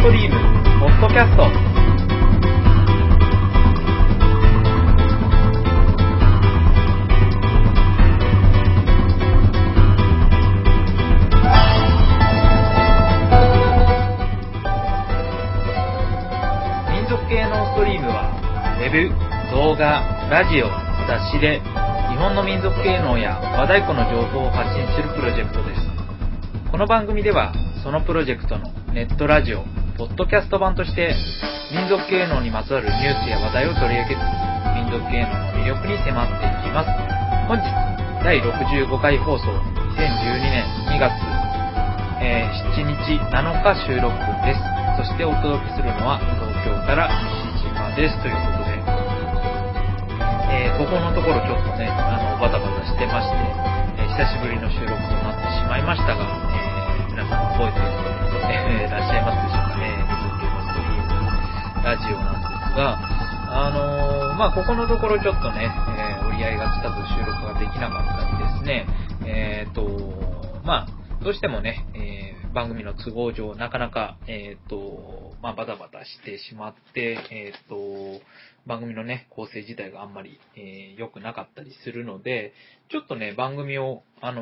トリームポッドキャスト。民族系のストリームはウェブ、動画、ラジオ、雑誌で日本の民族芸能や和太鼓の情報を発信するプロジェクトです。この番組ではそのプロジェクトのネットラジオ、ポッドキャスト版として民族芸能にまつわるニュースや話題を取り上げつつ、民族芸能の魅力に迫っていきます。本日第65回放送、2012年2月、7日7日収録分です。そしてお届けするのは東京から西島ですということで、ここのところちょっとね、バタバタしてまして、久しぶりの収録となってしまいましたが、皆さん覚えていらっしゃいますでしょうかね。水系のストリームラジオなんですが、ここのところちょっとね、折り合いがつかず収録ができなかったりですね、どうしてもね、番組の都合上、なかなか、バタバタしてしまって、番組のね、構成自体があんまり、良くなかったりするので、ちょっとね、番組を、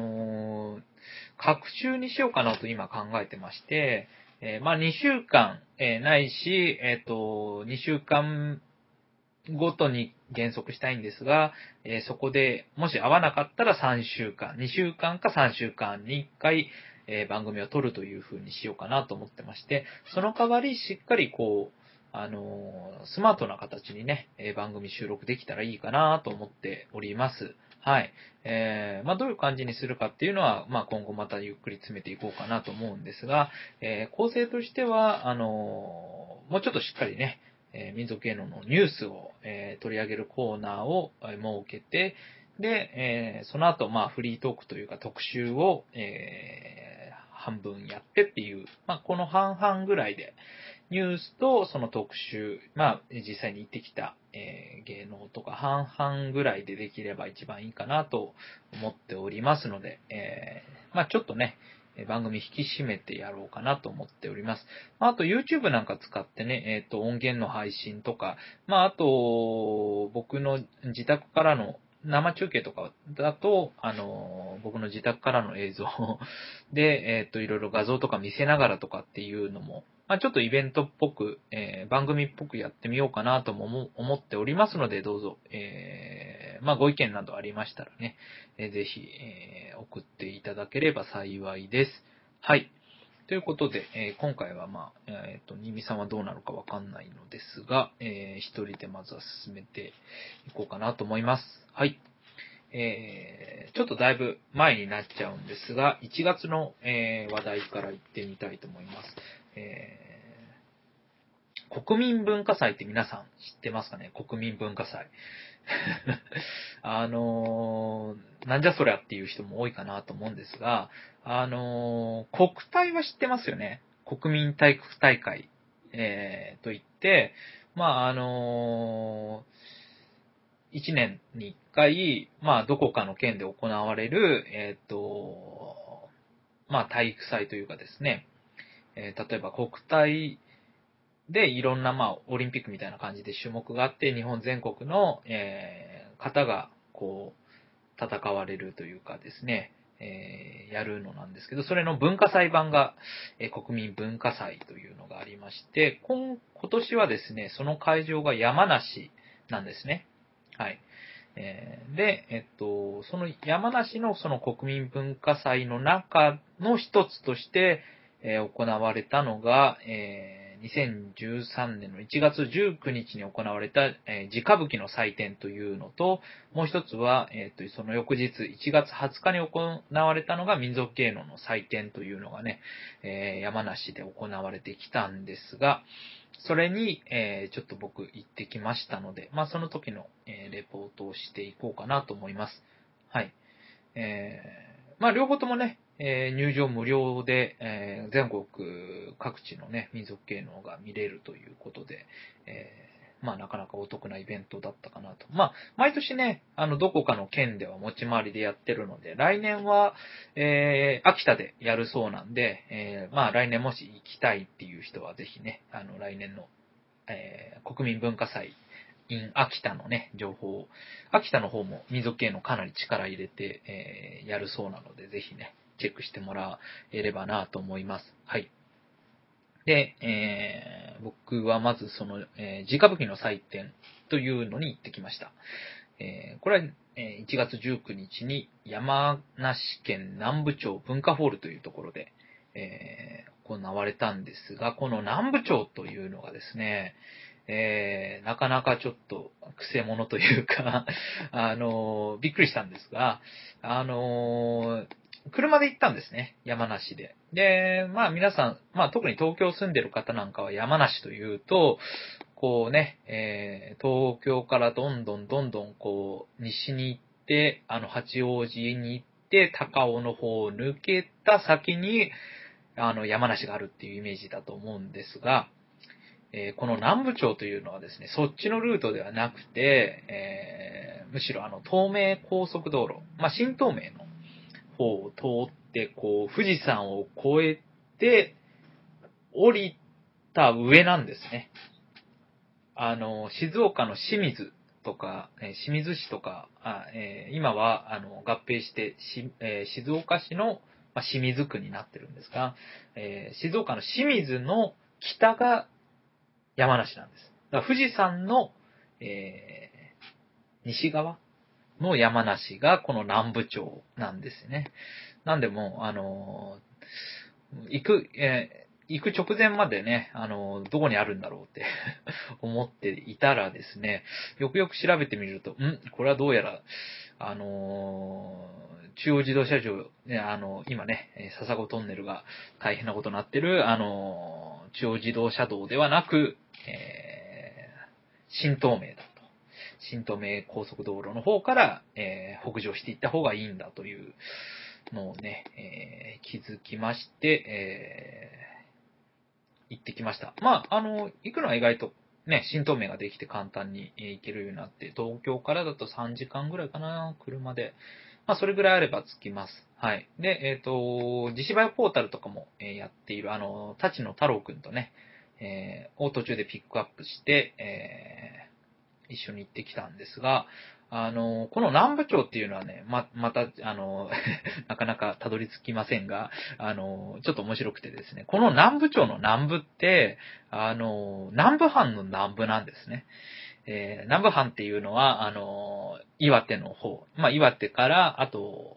隔週にしようかなと今考えてまして、2週間、ないし、2週間ごとに減速したいんですが、そこでもし合わなかったら3週間、2週間か3週間に1回、番組を撮るという風にしようかなと思ってまして、その代わりしっかりスマートな形にね、番組収録できたらいいかなと思っております。はい。どういう感じにするかっていうのは、今後またゆっくり詰めていこうかなと思うんですが、構成としては、もうちょっとしっかりね、民族芸能のニュースを、取り上げるコーナーを、設けて、で、その後、フリートークというか特集を、半分やってっていう、この半々ぐらいで、ニュースとその特集、実際に行ってきた、芸能とか半々ぐらいでできれば一番いいかなと思っておりますので、ちょっとね、番組引き締めてやろうかなと思っております。あと YouTube なんか使ってね、音源の配信とか、あと、僕の自宅からの生中継とかだと、僕の自宅からの映像で、いろいろ画像とか見せながらとかっていうのも、ちょっとイベントっぽく、番組っぽくやってみようかなとも思っておりますので、どうぞ、ご意見などありましたらね、ぜひ、送っていただければ幸いです。はい。ということで、今回は新見さんはどうなるかわかんないのですが、一人でまずは進めていこうかなと思います。はい。ちょっとだいぶ前になっちゃうんですが、1月の、話題から行ってみたいと思います。国民文化祭って皆さん知ってますかね？国民文化祭。なんじゃそりゃっていう人も多いかなと思うんですが、国体は知ってますよね。国民体育大会、といって、1年に1回、どこかの県で行われる、体育祭というかですね、例えば国体でいろんな、オリンピックみたいな感じで種目があって、日本全国の、方が、戦われるというかですね、やるのなんですけど、それの文化祭版が、国民文化祭というのがありまして、今年はですね、その会場が山梨なんですね。はい。で、その山梨のその国民文化祭の中の一つとして、行われたのが、2013年の1月19日に行われた、地歌舞伎の祭典というのと、もう一つは、その翌日1月20日に行われたのが民族芸能の祭典というのがね、山梨で行われてきたんですが、それに、ちょっと僕行ってきましたので、その時の、レポートをしていこうかなと思います。はい。両方ともね、入場無料で、全国各地のね、民族芸能が見れるということで、 まあなかなかお得なイベントだったかなと。まあ、毎年ね、どこかの県では持ち回りでやってるので、来年は、秋田でやるそうなんで、まあ来年もし行きたいっていう人はぜひね、来年の、国民文化祭 in 秋田のね、情報、秋田の方も民族系のかなり力入れて、やるそうなので、ぜひね、チェックしてもらえればなと思います。はい。で、僕はまずその、地歌舞伎の祭典というのに行ってきました。これは、1月19日に山梨県南部町文化ホールというところで、行われたんですが、この南部町というのがですね、なかなかちょっと癖者というかびっくりしたんですが、車で行ったんですね。山梨で。で、まあ皆さん、まあ特に東京住んでる方なんかは山梨というと、こうね、東京からどんどんこう、西に行って、八王子に行って、高尾の方を抜けた先に、山梨があるっていうイメージだと思うんですが、この南部町というのはですね、そっちのルートではなくて、むしろ東名高速道路、まあ、新東名の方を通って、こう、富士山を越えて、降りた上なんですね。静岡の清水とか、清水市とか、今は、合併して、静岡市の、まあ、清水区になってるんですが、静岡の清水の北が山梨なんです。だから富士山の、西側の山梨がこの南部町なんですね。なんでも行く直前までね、どこにあるんだろうって思っていたらですね、よくよく調べてみると、これはどうやら、中央自動車道、ね、今ね、笹子トンネルが大変なことになってる、中央自動車道ではなく、新東名だと。新東名高速道路の方から、北上していった方がいいんだというのをね、気づきまして、行ってきました。まあ、行くのは意外とね、新東名ができて簡単に行けるようになって、東京からだと3時間ぐらいかな、車で。まあ、それぐらいあれば着きます。はい。で、自治バイポータルとかもやっている、立野太郎くんとね、を途中でピックアップして、一緒に行ってきたんですが、この南部町っていうのはね、また、なかなかたどり着きませんが、ちょっと面白くてですね、この南部町の南部って、南部藩の南部なんですね。南部藩っていうのは、岩手の方、まあ、岩手から、あと、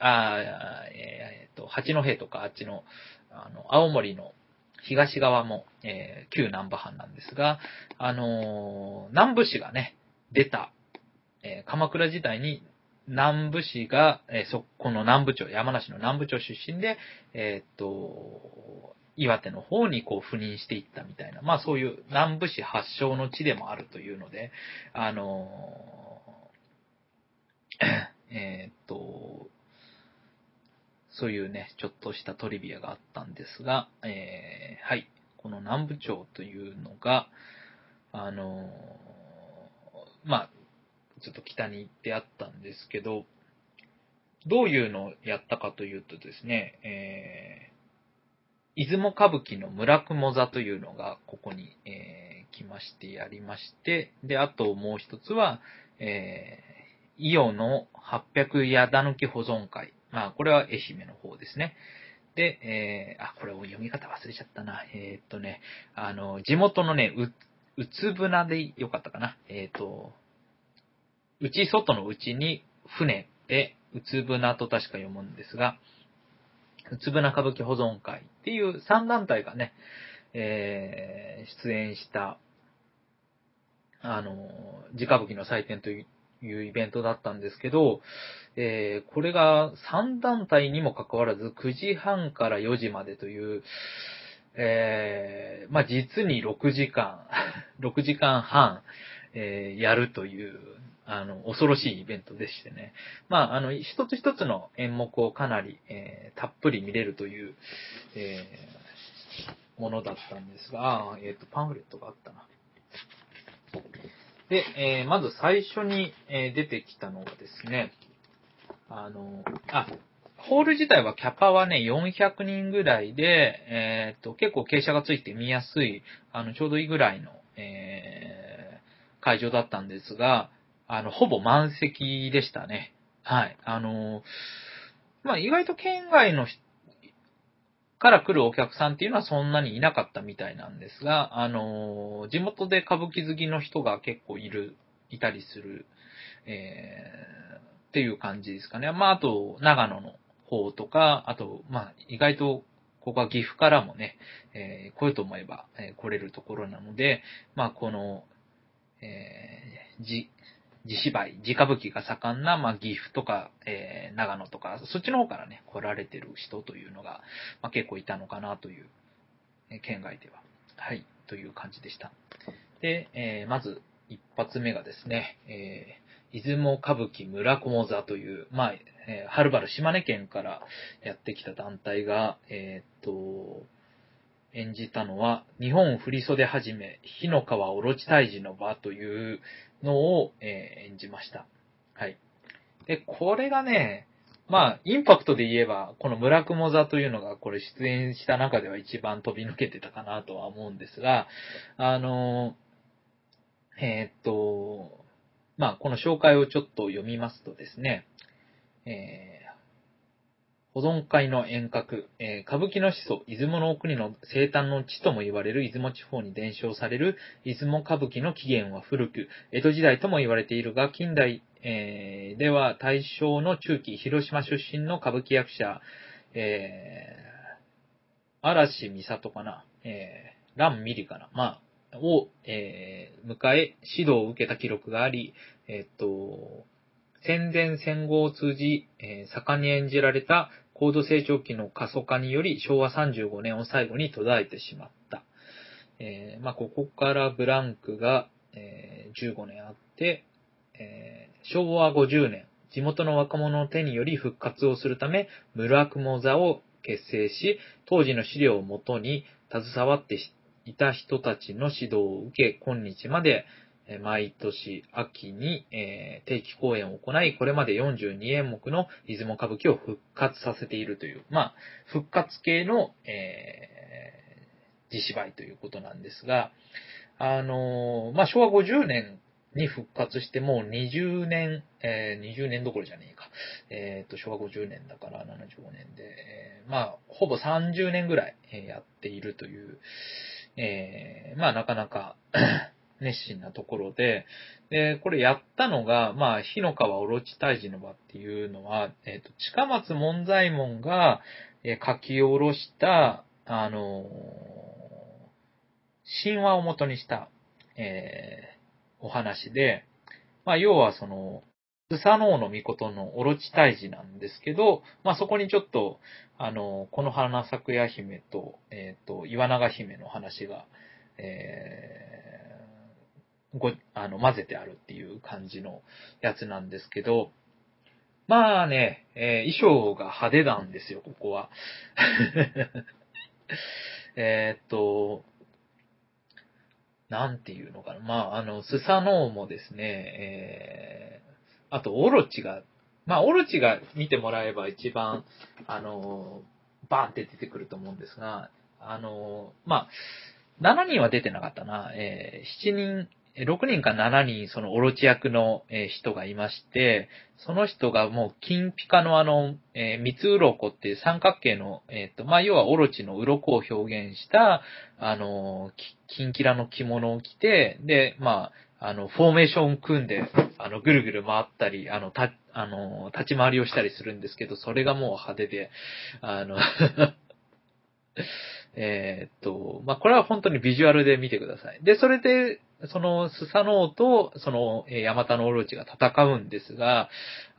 八戸とかあっちの、青森の東側も、旧南部藩なんですが、南部氏がね、出た、鎌倉時代に南部氏が、この南部町、山梨の南部町出身で、岩手の方にこう赴任していったみたいな、まあそういう南部氏発祥の地でもあるというので、そういうね、ちょっとしたトリビアがあったんですが、はい。この南部町というのが、まあ、ちょっと北に行ってあったんですけど、どういうのをやったかというとですね、出雲歌舞伎の村雲座というのがここに、来ましてやりまして、で、あともう一つは、伊予の800矢田抜き保存会。まあ、これは愛媛の方ですね。で、これを読み方忘れちゃったな。地元のね、うつぶなでよかったかな。内外の内に船で、うつぶなと確か読むんですが、うつぶな歌舞伎保存会っていう3団体がね、出演した、自歌舞伎の祭典というイベントだったんですけど、これが3団体にもかかわらず9時半から4時までという、まあ、実に6時間、6時間半、やるという、恐ろしいイベントでしてね。まあ、一つ一つの演目をかなり、たっぷり見れるという、ものだったんですが、パンフレットがあったな。 で、まず最初に、出てきたのがですね、ホール自体はキャパはね、400人ぐらいで、結構傾斜がついて見やすい、ちょうどいいぐらいの、会場だったんですが、ほぼ満席でしたね。はい。意外と県外の人から来るお客さんっていうのはそんなにいなかったみたいなんですが、地元で歌舞伎好きの人が結構いたりする、っていう感じですかね。あと、長野の方とか、あと、意外と、ここは岐阜からもね、来ようと思えば、来れるところなので、この、地芝居、地歌舞伎が盛んな、岐阜とか、長野とか、そっちの方からね、来られてる人というのが、結構いたのかなという、県外では。はい、という感じでした。で、まず、一発目がですね、出雲歌舞伎村友座という、はるばる島根県からやってきた団体が、演じたのは、日本振袖はじめ、火の川おろち退治の場というのを、演じました。はい。で、これがね、インパクトで言えば、この村雲座というのが、これ出演した中では一番飛び抜けてたかなとは思うんですが、この紹介をちょっと読みますとですね、保存会の遠隔、歌舞伎の始祖、出雲の国の生誕の地とも言われる出雲地方に伝承される出雲歌舞伎の起源は古く、江戸時代とも言われているが、近代、では大正の中期、広島出身の歌舞伎役者、嵐美里かな、蘭美里かな、を、迎え、指導を受けた記録があり、戦前戦後を通じ、盛んに演じられた高度成長期の過疎化により昭和35年を最後に途絶えてしまった。ここからブランクが、15年あって、昭和50年、地元の若者の手により復活をするため、村雲座を結成し、当時の資料をもとに携わっていた人たちの指導を受け、今日まで毎年秋に定期公演を行い、これまで42演目の出雲歌舞伎を復活させているという、復活系の地芝居ということなんですが、昭和50年に復活してもう20年、20年どころじゃねえか。昭和50年だから75年で、ほぼ30年ぐらいやっているという、なかなか熱心なところで、これやったのが、火の川おろち退治の場っていうのは、近松門左衛門が、書き下ろした、神話を元にした、お話で、要はその、スサノオノミコトのオロチ退治なんですけど、そこにちょっと、この花咲くや姫と、岩永姫の話が、混ぜてあるっていう感じのやつなんですけど、衣装が派手なんですよ、ここは。なんていうのかな。スサノオもですね、あと、オロチが、オロチが見てもらえば一番、バーンって出てくると思うんですが、7人は出てなかったな。7人、6人か7人、そのオロチ役の人がいまして、その人がもう金ピカの三つ鱗っていう三角形の、要はオロチの鱗を表現した、金キラの着物を着て、で、フォーメーションを組んで、ぐるぐる回ったり、立ち回りをしたりするんですけど、それがもう派手で、これは本当にビジュアルで見てください。で、それで、その、スサノオと、その、ヤマタノオロチが戦うんですが、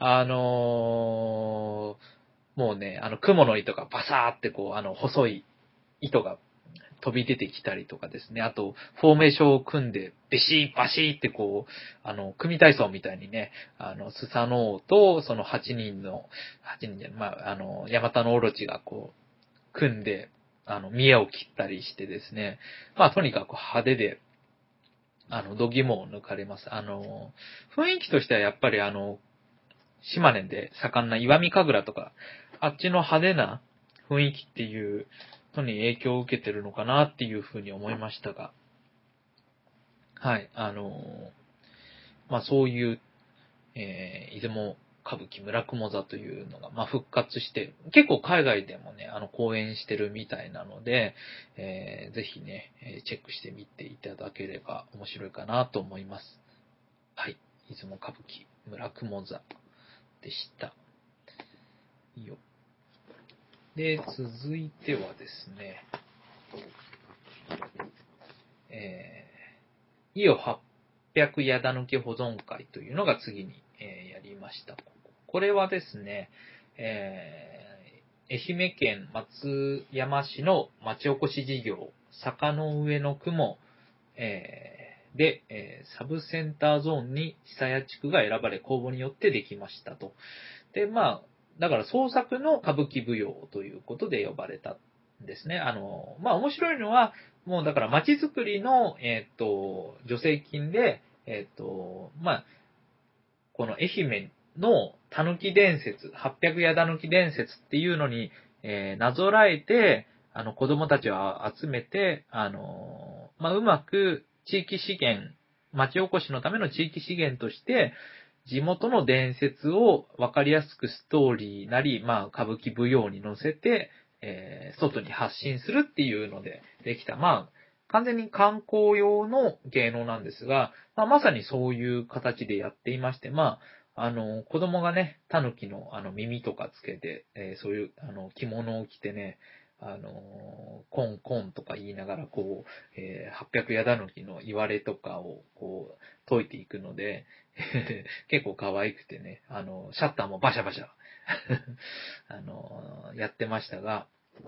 もうね、雲の糸がバサーってこう、細い糸が飛び出てきたりとかですね。あと、フォーメーションを組んで、ビシーバシーってこう、組体操みたいにね、スサノオと、その8人じゃヤマタノオロチがこう、組んで、見栄を切ったりしてですね。とにかく派手で、 度肝を抜かれます。雰囲気としてはやっぱり島根で盛んな石見神楽とか、あっちの派手な雰囲気っていうのに影響を受けてるのかなっていうふうに思いましたが、はい、そういう、出雲歌舞伎村雲座というのが、復活して、結構海外でもね、公演してるみたいなので、ぜひね、チェックしてみていただければ面白いかなと思います。はい。出雲歌舞伎村雲座でした。いいよ。で、続いてはですね、伊予800矢田抜き保存会というのが次に、やりました。これはですね、愛媛県松山市の町おこし事業、坂の上の雲、で、サブセンターゾーンに久屋地区が選ばれ公募によってできましたと。で、だから創作の歌舞伎舞踊ということで呼ばれたんですね。面白いのは、もうだから街づくりの、助成金で、この愛媛の狸伝説、800矢狸伝説っていうのに、なぞらえて、子供たちを集めて、うまく地域資源、町おこしのための地域資源として、地元の伝説を分かりやすくストーリーなり、歌舞伎舞踊に乗せて、外に発信するっていうのでできた、完全に観光用の芸能なんですが、まさにそういう形でやっていまして、子供がね、狸の耳とかつけて、そういう着物を着てね、コンコンとか言いながら、800矢狸の言われとかを、解いていくので、結構可愛くてね、シャッターもバシャバシャやってましたが、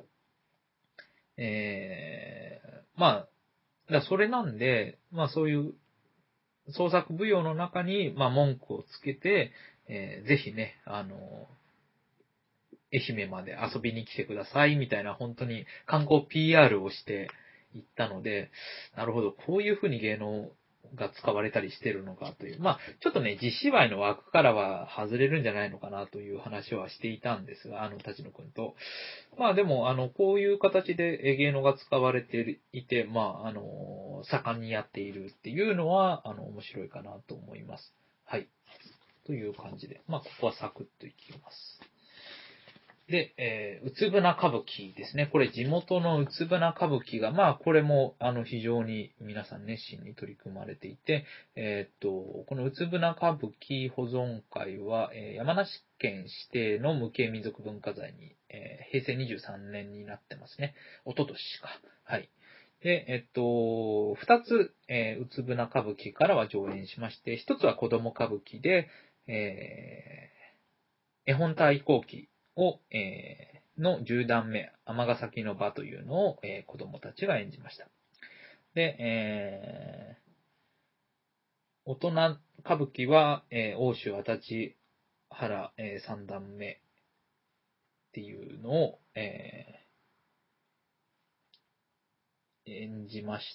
それなんで、そういう創作舞踊の中に、文句をつけて、ぜひね、愛媛まで遊びに来てください、みたいな、本当に観光 PR をしていったので、なるほど、こういうふうに芸能が使われたりしてるのかという。ちょっとね、実芝居の枠からは外れるんじゃないのかなという話はしていたんですが、立野くんと。でも、こういう形で芸能が使われていて、盛んにやっているっていうのは、面白いかなと思います。はい。という感じで。ここはサクッといきます。で、うつぶな歌舞伎ですね。これ地元のうつぶな歌舞伎が、これも、非常に皆さん熱心に取り組まれていて、このうつぶな歌舞伎保存会は、山梨県指定の無形民族文化財に、平成23年になってますね。一昨年か。はい。で、二つ、うつぶな歌舞伎からは上演しまして、一つは子供歌舞伎で、絵本対抗期を、の10段目、尼崎の場というのを、子供たちが演じました。で、大人歌舞伎は、欧州足立原、3段目っていうのを、演じまして、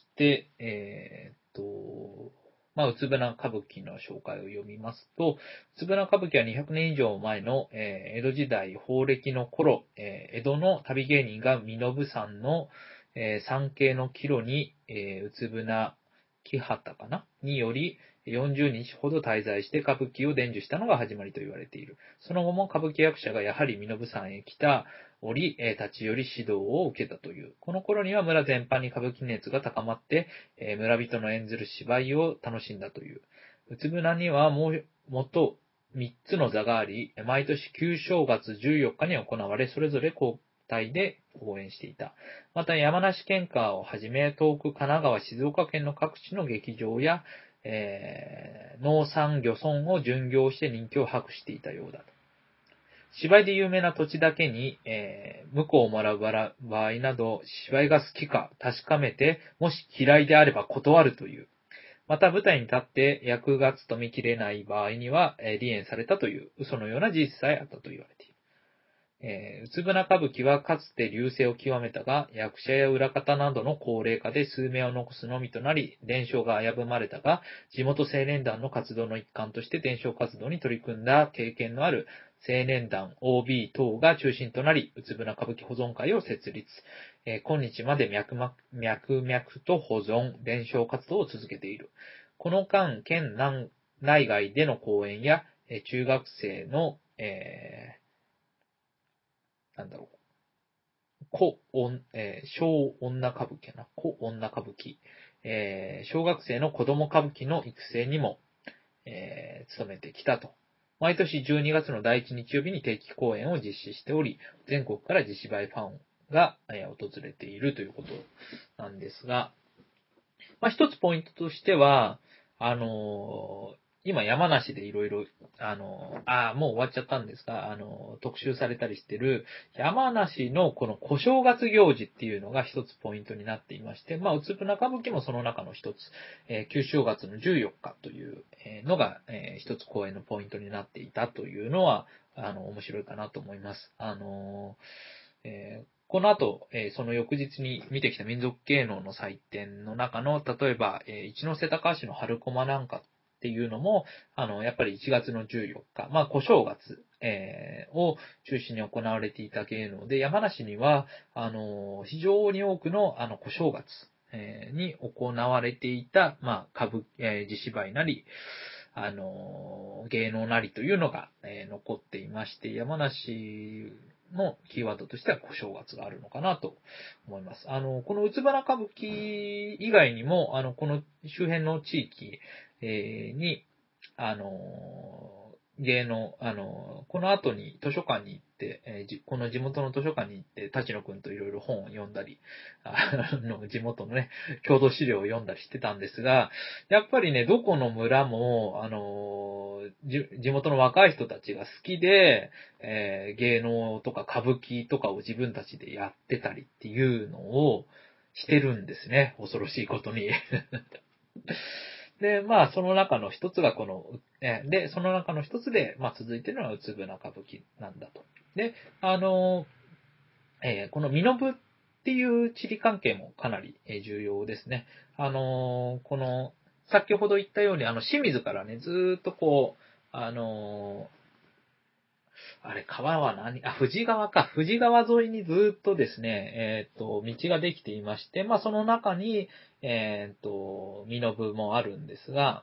うつぶな歌舞伎の紹介を読みますと、うつぶな歌舞伎は200年以上前の、江戸時代法暦の頃、江戸の旅芸人が身延山の、山系の帰路に、うつぶな木旗かなにより、40日ほど滞在して歌舞伎を伝授したのが始まりと言われている。その後も歌舞伎役者がやはり身延山へ来た折、立ち寄り指導を受けたという。この頃には村全般に歌舞伎熱が高まって、村人の演ずる芝居を楽しんだという。うつぶなにはもと3つの座があり、毎年旧正月14日に行われ、それぞれ交代で公演していた。また山梨県下をはじめ、東北、神奈川、静岡県の各地の劇場や、農産漁村を巡業して人気を博していたようだと。芝居で有名な土地だけに、婿をもらう場合など、芝居が好きか確かめて、もし嫌いであれば断るという。また舞台に立って役が務めきれない場合には、離縁されたという嘘のような事実さえあったと言われている。 うつぶな歌舞伎はかつて隆盛を極めたが、役者や裏方などの高齢化で数名を残すのみとなり、伝承が危ぶまれたが、地元青年団の活動の一環として伝承活動に取り組んだ経験のある青年団 OB 等が中心となり、うつぶな歌舞伎保存会を設立。今日まで脈々と保存、伝承活動を続けている。この間、県内外での講演や、中学生の、なんだろう、小女歌舞伎かな。小女歌舞伎。小学生の子供歌舞伎の育成にも、努めてきたと。毎年12月の第1日曜日に定期公演を実施しており、全国から自芝居ファンが、訪れているということなんですが、まあ、一つポイントとしては、今山梨でいろいろ、もう終わっちゃったんですが、特集されたりしてる山梨のこの小正月行事っていうのが一つポイントになっていまして、まあ、うつぶな歌舞伎もその中の一つ、旧正月の14日というのが、一つ公演のポイントになっていたというのは、面白いかなと思います。この後、その翌日に見てきた民族芸能の祭典の中の、例えば、一ノ瀬高橋の春駒なんかっていうのも、やっぱり1月の14日、まあ、小正月、を中心に行われていた芸能で、山梨には、非常に多くの、小正月、に行われていた、まあ、地芝居なり、芸能なりというのが、残っていまして、山梨のキーワードとしては小正月があるのかなと思います。このうつばら歌舞伎以外にも、この周辺の地域、に、芸能、この後に図書館に行って、この地元の図書館に行って、立野くんといろいろ本を読んだり、地元のね、郷土資料を読んだりしてたんですが、やっぱりね、どこの村も、地元の若い人たちが好きで、芸能とか歌舞伎とかを自分たちでやってたりっていうのをしてるんですね。恐ろしいことに。で、まあ、その中の一つがで、その中の一つで、まあ、続いているのはうつぶな歌舞伎なんだと。で、この身延っていう地理関係もかなり重要ですね。先ほど言ったように、清水からね、ずーっと川は富士川か。富士川沿いにずっとですね、道ができていまして、まあ、その中に、身延もあるんですが、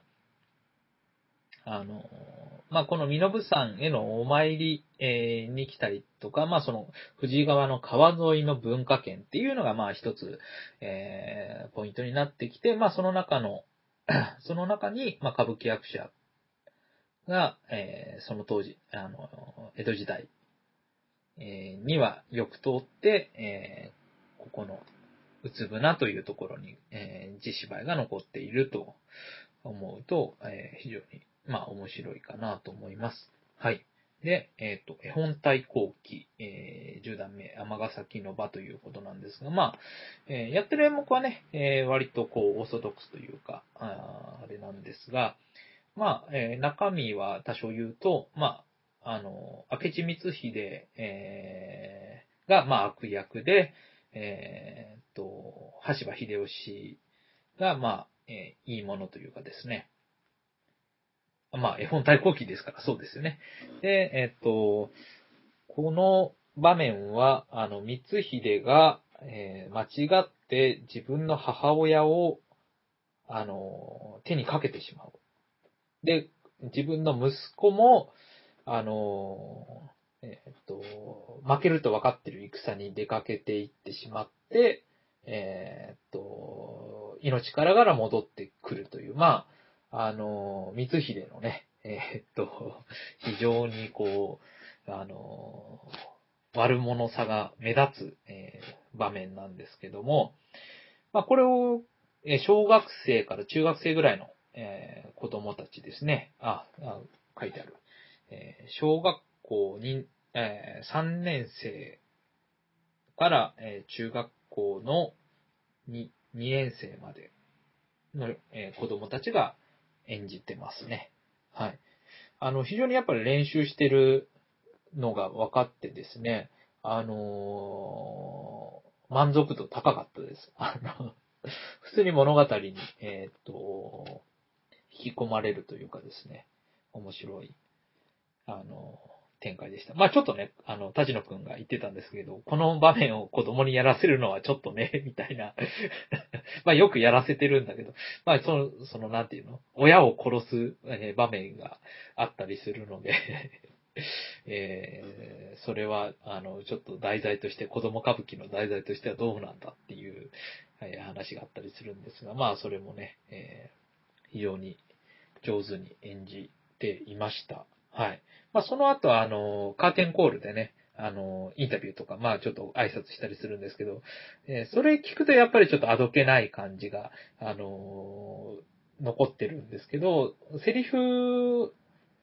まあ、この身延山へのお参り、に来たりとか、まあ、その、富士川の川沿いの文化圏っていうのが、まあ、一つ、ポイントになってきて、まあ、その中に、まあ、歌舞伎役者が、その当時、江戸時代、にはよく通って、ここの、うつぶなというところに、地芝居が残っていると思うと、非常に、まあ、面白いかなと思います。はい。で、絵本対抗期、10段目、尼崎の場ということなんですが、まあ、やってる演目はね、割とオーソドックスというか、あれなんですが、まあ、中身は多少言うと、まあ、明智光秀、が、まあ、悪役で、羽柴秀吉が、まあ、いいものというかですね。まあ、絵本対抗期ですから、そうですよね。で、この場面は、光秀が、間違って自分の母親を、手にかけてしまう。で、自分の息子も、負けると分かってる戦に出かけていってしまって、命からがら戻ってくるという、まあ、光秀のね、非常に悪者さが目立つ、場面なんですけども、まあ、これを、小学生から中学生ぐらいの、子供たちですね。書いてある。小学校に、3年生から、中学校の2年生までの、子供たちが演じてますね。はい。非常にやっぱり練習してるのが分かってですね、満足度高かったです。普通に物語に、引き込まれるというかですね、面白い、展開でした。まあちょっとね、田野くんが言ってたんですけど、この場面を子供にやらせるのはちょっとね、みたいな。まあよくやらせてるんだけど、まあなんていうの、親を殺す、場面があったりするので、それは、ちょっと題材として、子供歌舞伎の題材としてはどうなんだっていう、話があったりするんですが、まあそれもね、非常に上手に演じていました。はい。まあ、その後は、カーテンコールでね、インタビューとか、まあ、ちょっと挨拶したりするんですけど、それ聞くとやっぱりちょっとあどけない感じが、残ってるんですけど、セリフ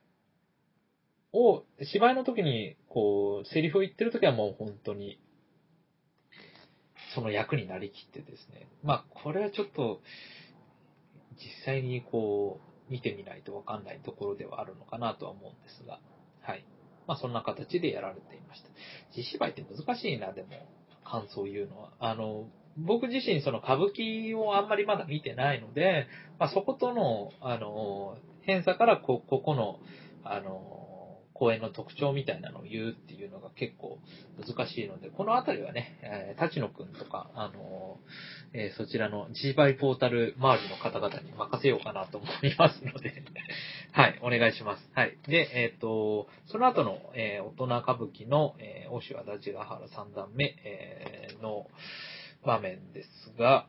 を、芝居の時に、こう、セリフを言ってる時はもう本当に、その役になりきってですね。まあ、これはちょっと、実際にこう、見てみないとわかんないところではあるのかなとは思うんですが、はい。まあそんな形でやられていました。地芝居って難しいな、でも、感想を言うのは。僕自身その歌舞伎をあんまりまだ見てないので、まあそことの、偏差からここの、公演の特徴みたいなのを言うっていうのが結構難しいので、このあたりはね、立野くんとか、そちらの G バイポータル周りの方々に任せようかなと思いますのではい、お願いします。はい。で、その後の、大人歌舞伎の、欧州足立ヶ原三段目、の場面ですが、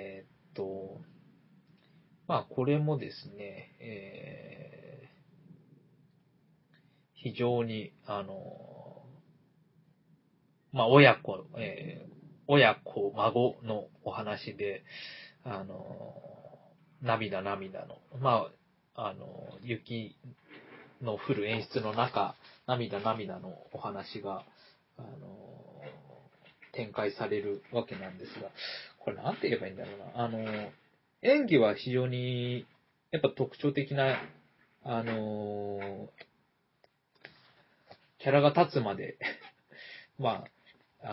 まあ、これもですね、非常に、まあ、親子、孫のお話で、涙涙の、まあ、雪の降る演出の中、涙涙のお話が、展開されるわけなんですが、これなんて言えばいいんだろうな。演技は非常に、やっぱ特徴的な、キャラが立つまでまあ、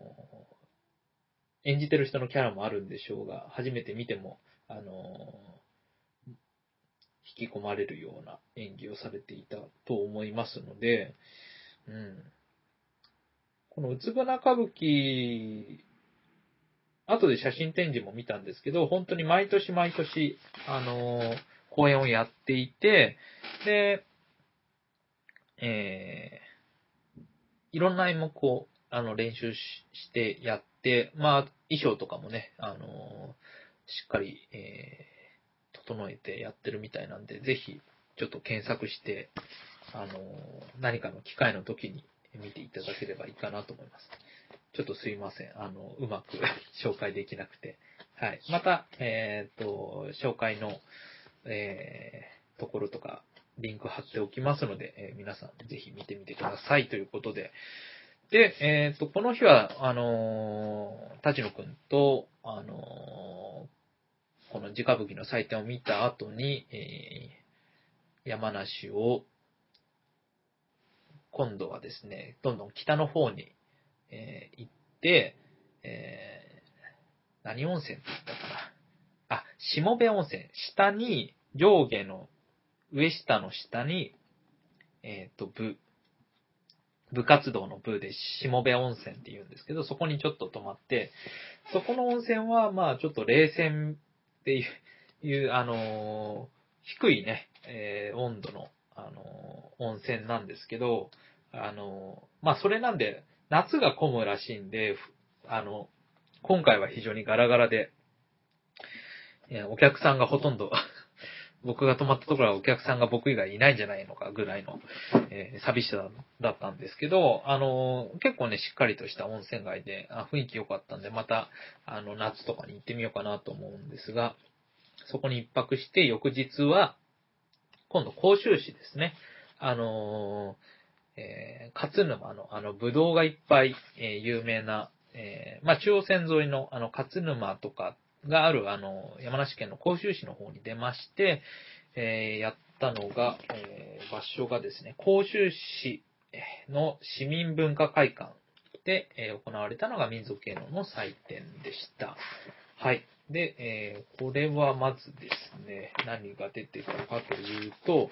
演じてる人のキャラもあるんでしょうが、初めて見ても、引き込まれるような演技をされていたと思いますので、うん。このうつぶな歌舞伎、後で写真展示も見たんですけど、本当に毎年毎年、公演をやっていて、で、いろんな演目を、練習してやって、まあ、衣装とかもね、しっかり、整えてやってるみたいなんで、ぜひ、ちょっと検索して、何かの機会の時に見ていただければいいかなと思います。ちょっとすいません。うまく紹介できなくて。はい。また、紹介の、ところとか、リンク貼っておきますので、皆さんぜひ見てみてくださいということで。で、この日は、田野くんと、この直吹きの祭典を見た後に、山梨を、今度はですね、どんどん北の方に、行って、何温泉って言ったかな。あ、下部温泉。下に、上下の、上下の下に、部活動の部で下部温泉って言うんですけど、そこにちょっと泊まって、そこの温泉は、まあちょっと冷泉っていう、低いね、温度の、温泉なんですけど、まあそれなんで、夏が混むらしいんで、今回は非常にガラガラで、お客さんがほとんど僕が泊まったところはお客さんが僕以外いないんじゃないのかぐらいの、寂しさだったんですけど、結構ね、しっかりとした温泉街で、雰囲気良かったんで、また、夏とかに行ってみようかなと思うんですが、そこに一泊して、翌日は、今度、甲州市ですね。勝沼の、ぶどうがいっぱい、有名な、まあ、中央線沿いの、勝沼とかがある、山梨県の甲州市の方に出まして、やったのが、場所がですね、甲州市、 の市民文化会館で、行われたのが民族芸能の祭典でした。はい。で、これはまずですね、何が出てたかというと、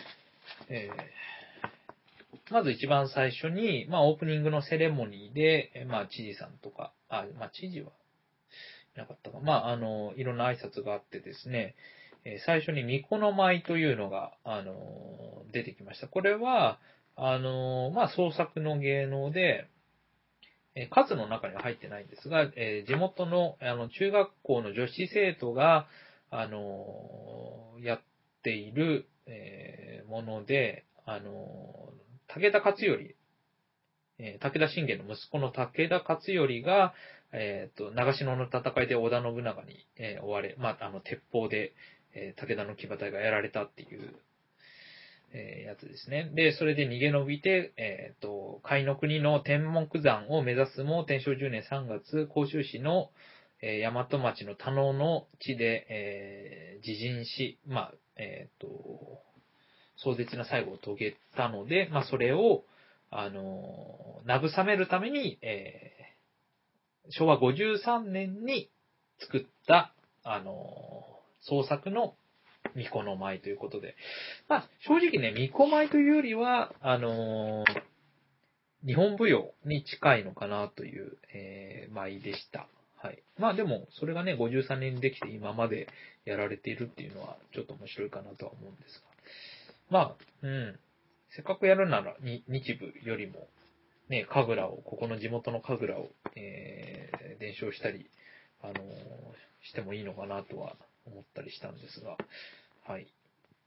まず一番最初に、オープニングのセレモニーで、知事さんとか、知事はいなかったか。いろんな挨拶があってですね、最初に巫女の舞というのが、出てきました。これは、創作の芸能で、数の中には入ってないんですが、地元の、中学校の女子生徒が、やっている、もので、武田勝頼、武田信玄の息子の武田勝頼が、長篠の戦いで織田信長に、追われ、鉄砲で、武田の騎馬隊がやられたっていう、やつですね。で、それで逃げ延びて、甲斐の国の天目山を目指すも、天正10年3月、甲州市の、大和町の田野の地で、自尽し、壮絶な最後を遂げたので、それを、慰めるために、昭和53年に作った、創作の巫女の舞ということで。正直ね、巫女舞というよりは、日本舞踊に近いのかなという、舞でした。はい。でも、それがね、53年にできて今までやられているっていうのは、ちょっと面白いかなとは思うんですが。せっかくやるなら、日舞よりも、ね、神楽を、ここの地元の神楽を、伝承したり、してもいいのかなとは思ったりしたんですが、はい。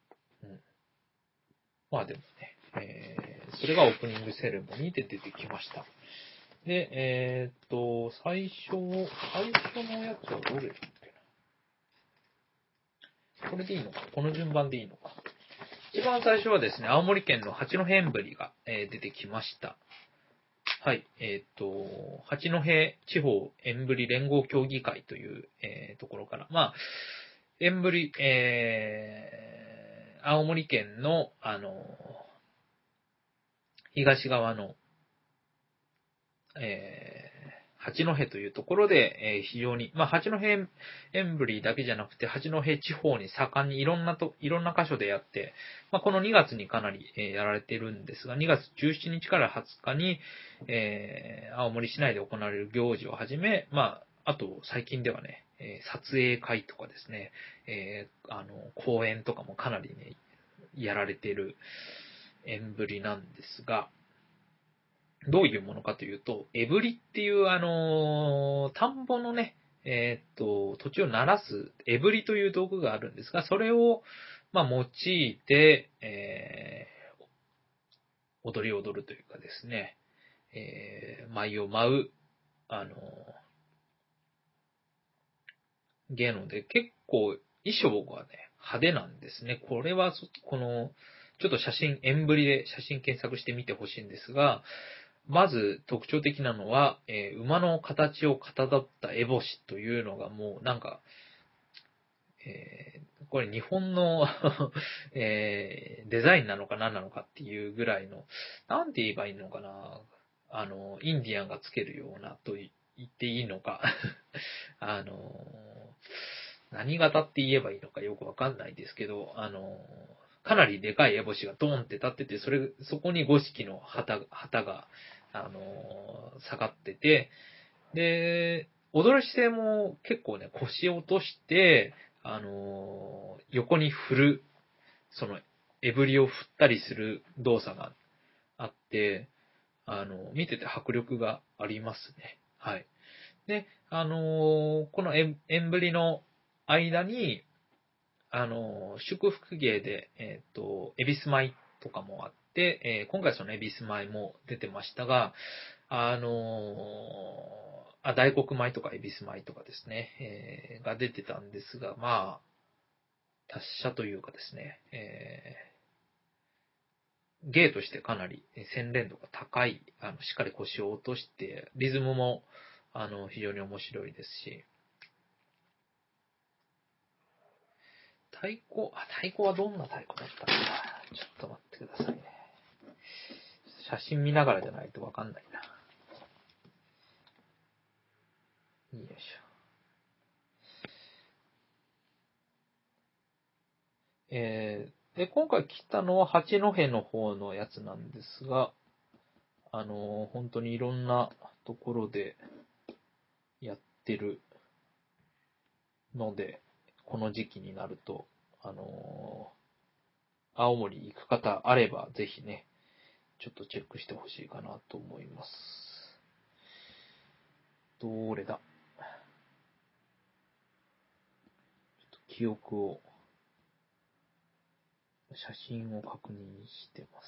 でもね、それがオープニングセレモニーで出てきました。で、最初のやつはどれだっけな。これでいいのか、この順番でいいのか。一番最初はですね、青森県の八戸縁ぶりが、出てきました。はい。八戸地方縁ぶり連合協議会という、ところから、縁ぶり、青森県の、東側の、八戸というところで、非常に、八戸縁ぶりだけじゃなくて、八戸地方に盛んにいろんな箇所でやって、この2月にかなり、やられているんですが、2月17日から20日に、青森市内で行われる行事をはじめ、あと最近ではね、撮影会とかですね、公演とかもかなりね、やられている縁ぶりなんですが、どういうものかというと、エブリっていう田んぼのね、土地を鳴らすエブリという道具があるんですが、それを、用いて、踊りを踊るというかですね、舞を舞う、芸能で結構衣装がね、派手なんですね。これは、ちょっとエンブリで写真検索してみてほしいんですが、まず特徴的なのは、馬の形をかたどった烏帽子というのがもうなんか、これ日本のデザインなのか何なのかっていうぐらいの、なんて言えばいいのかな、インディアンがつけるようなと言っていいのか何型って言えばいいのかよくわかんないですけど、かなりでかい烏帽子がドーンって立ってて、そこに五色の旗が、下がってて、で、踊る姿勢も結構ね、腰を落として、横に振る、その、エブリを振ったりする動作があって、見てて迫力がありますね。はい。で、このエンブリの間に、祝福芸で、エビス舞とかもあって、今回そのエビス舞も出てましたが、大黒舞とかエビス舞とかですね、が出てたんですが、達者というかですね、芸としてかなり洗練度が高い、しっかり腰を落として、リズムも、非常に面白いですし、太鼓はどんな太鼓だったかな。ちょっと待ってくださいね。 写真見ながらじゃないとわかんないな。よいしょ。で、今回来たのは八戸の方のやつなんですが、本当にいろんなところでやってるので、この時期になると、青森行く方あれば、ぜひね、ちょっとチェックしてほしいかなと思います。どれだ？ちょっと記憶を、写真を確認してます。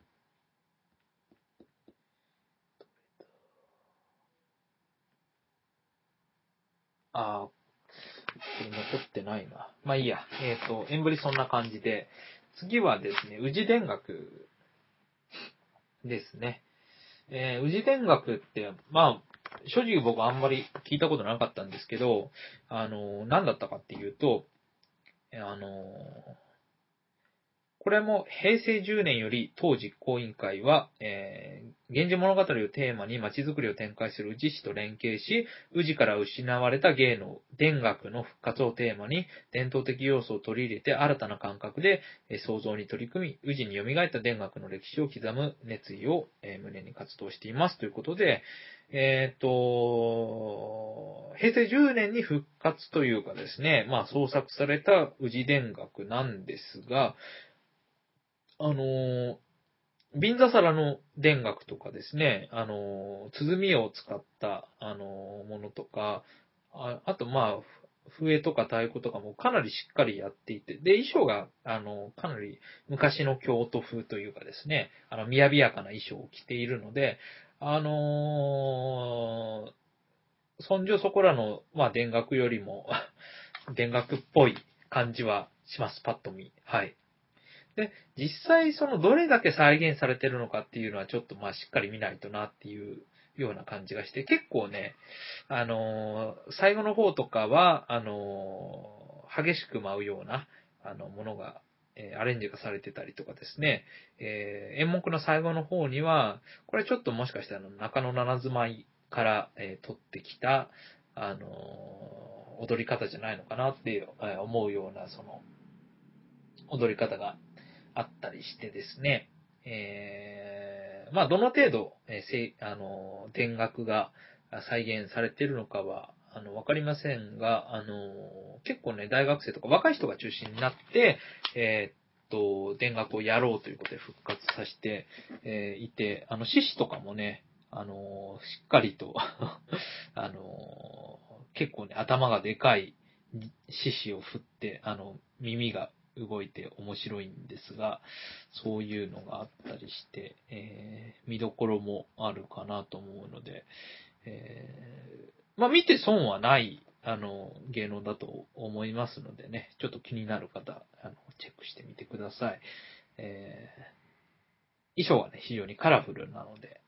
あー、これ残ってないな。まあいいや。エンブリそんな感じで、次はですね、宇治田楽ですね。宇治田楽って、まあ、正直僕あんまり聞いたことなかったんですけど、何だったかっていうと、これも平成10年より当実行委員会は、源氏物語をテーマに街づくりを展開する宇治市と連携し、宇治から失われた芸能、田楽の復活をテーマに、伝統的要素を取り入れて新たな感覚で創造に取り組み、宇治に蘇った田楽の歴史を刻む熱意を胸に活動していますということで、平成10年に復活というかですね、まあ創作された宇治田楽なんですが、瓶皿の田楽とかですね、鼓を使った、ものとか、あと、まあ、笛とか太鼓とかもかなりしっかりやっていて、で、衣装が、かなり昔の京都風というかですね、雅やかな衣装を着ているので、そんじょそこらの、まあ、田楽よりも田楽っぽい感じはします、パッと見。はい。で、実際そのどれだけ再現されてるのかっていうのはちょっとまあしっかり見ないとなっていうような感じがして、結構ね、最後の方とかは、激しく舞うような、ものが、アレンジがされてたりとかですね、演目の最後の方には、これちょっともしかしたら中野七住まいから、取ってきた、踊り方じゃないのかなって思うような、その、踊り方があったりしてですね、まあ、どの程度、田楽が再現されているのかは、わかりませんが、結構ね、大学生とか若い人が中心になって、田楽をやろうということで復活させて、いて、獅子とかもね、しっかりと結構ね、頭がでかい獅子を振って、耳が動いて面白いんですが、そういうのがあったりして、見どころもあるかなと思うので、まあ見て損はない、芸能だと思いますのでね、ちょっと気になる方、チェックしてみてください。衣装はね、非常にカラフルなので、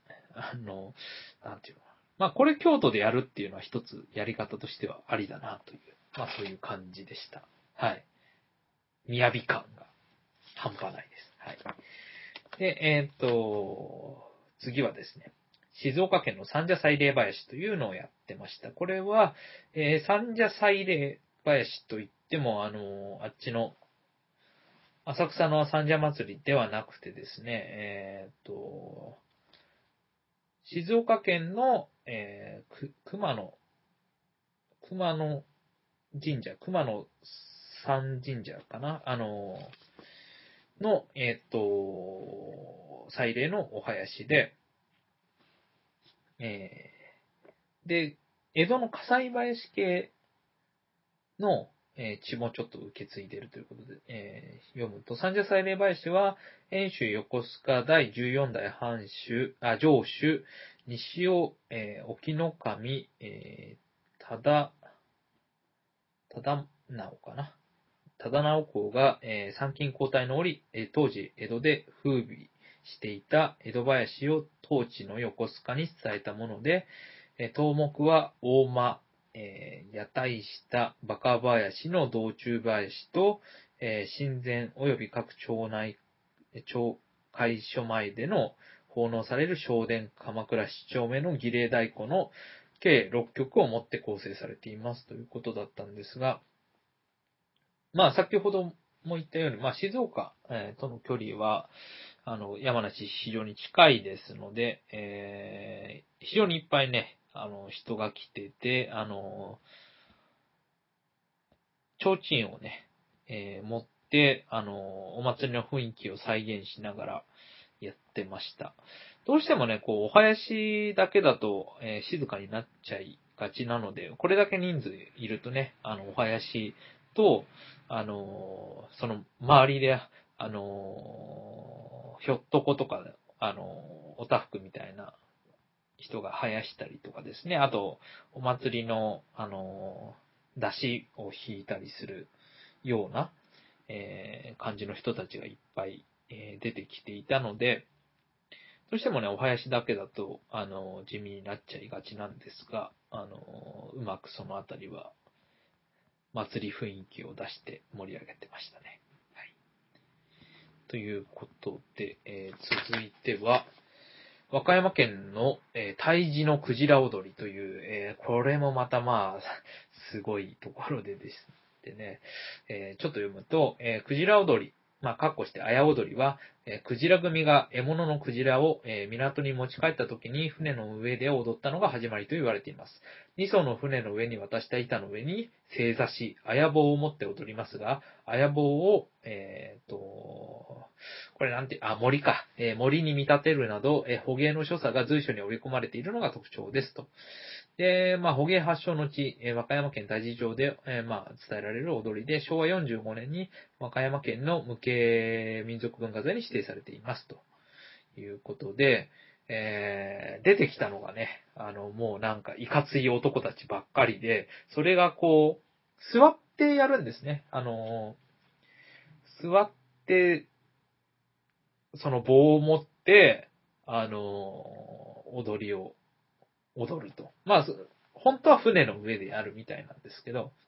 なんていうのかな。まあこれ京都でやるっていうのは一つやり方としてはありだなという、まあそういう感じでした。はい。雅感が半端ないです。はい。で、次はですね、静岡県の三社祭礼林というのをやってました。これは、三社祭礼林といっても、あっちの、浅草の三社祭りではなくてですね、静岡県の、熊野神社、熊野三神社かなの、祭礼のお囃子で、で、江戸の火災林系の、血もちょっと受け継いでいるということで、読むと、三社祭礼林は、遠州横須賀第14代城主、西尾、沖ノ神、忠直かな。忠直公が、参勤交代の折、当時江戸で風靡していた江戸林を当地の横須賀に伝えたもので、頭目は大間、屋台下馬鹿林の道中林と、神前及び各町内、 会所前での奉納される正殿鎌倉七丁目の儀礼太鼓の計6曲をもって構成されていますということだったんですが、先ほども言ったように、静岡、との距離は、山梨非常に近いですので、非常にいっぱいね、人が来てて、提灯をね、持って、お祭りの雰囲気を再現しながらやってました。どうしてもね、お囃子だけだと、静かになっちゃいがちなので、これだけ人数いるとね、お囃子と、その周りで、ひょっとことか、おたふくみたいな人が生やしたりとかですね。あと、お祭りの、出汁を引いたりするような、感じの人たちがいっぱい、出てきていたので、どうしてもね、お囃子だけだと、地味になっちゃいがちなんですが、うまくそのあたりは、祭り雰囲気を出して盛り上げてましたね。はい。ということで、続いては、和歌山県の、胎児のクジラ踊りという、これもまたすごいところでしてね、ちょっと読むと、クジラ踊り、括弧してあや踊りは、クジラ組が獲物のクジラを、港に持ち帰った時に船の上で踊ったのが始まりと言われています。2艘の船の上に渡した板の上に正座し、あや棒を持って踊りますが、あや棒を、これ森か。森に見立てるなど、捕鯨の所作が随所に織り込まれているのが特徴ですと。で、捕鯨発祥の地、和歌山県大治町で、伝えられる踊りで、昭和45年に和歌山県の無形民族文化財に指定されていますということで、出てきたのがね、もうなんかいかつい男たちばっかりで、それが座ってやるんですね。座って、その棒を持って、踊りを踊ると。本当は船の上でやるみたいなんですけど、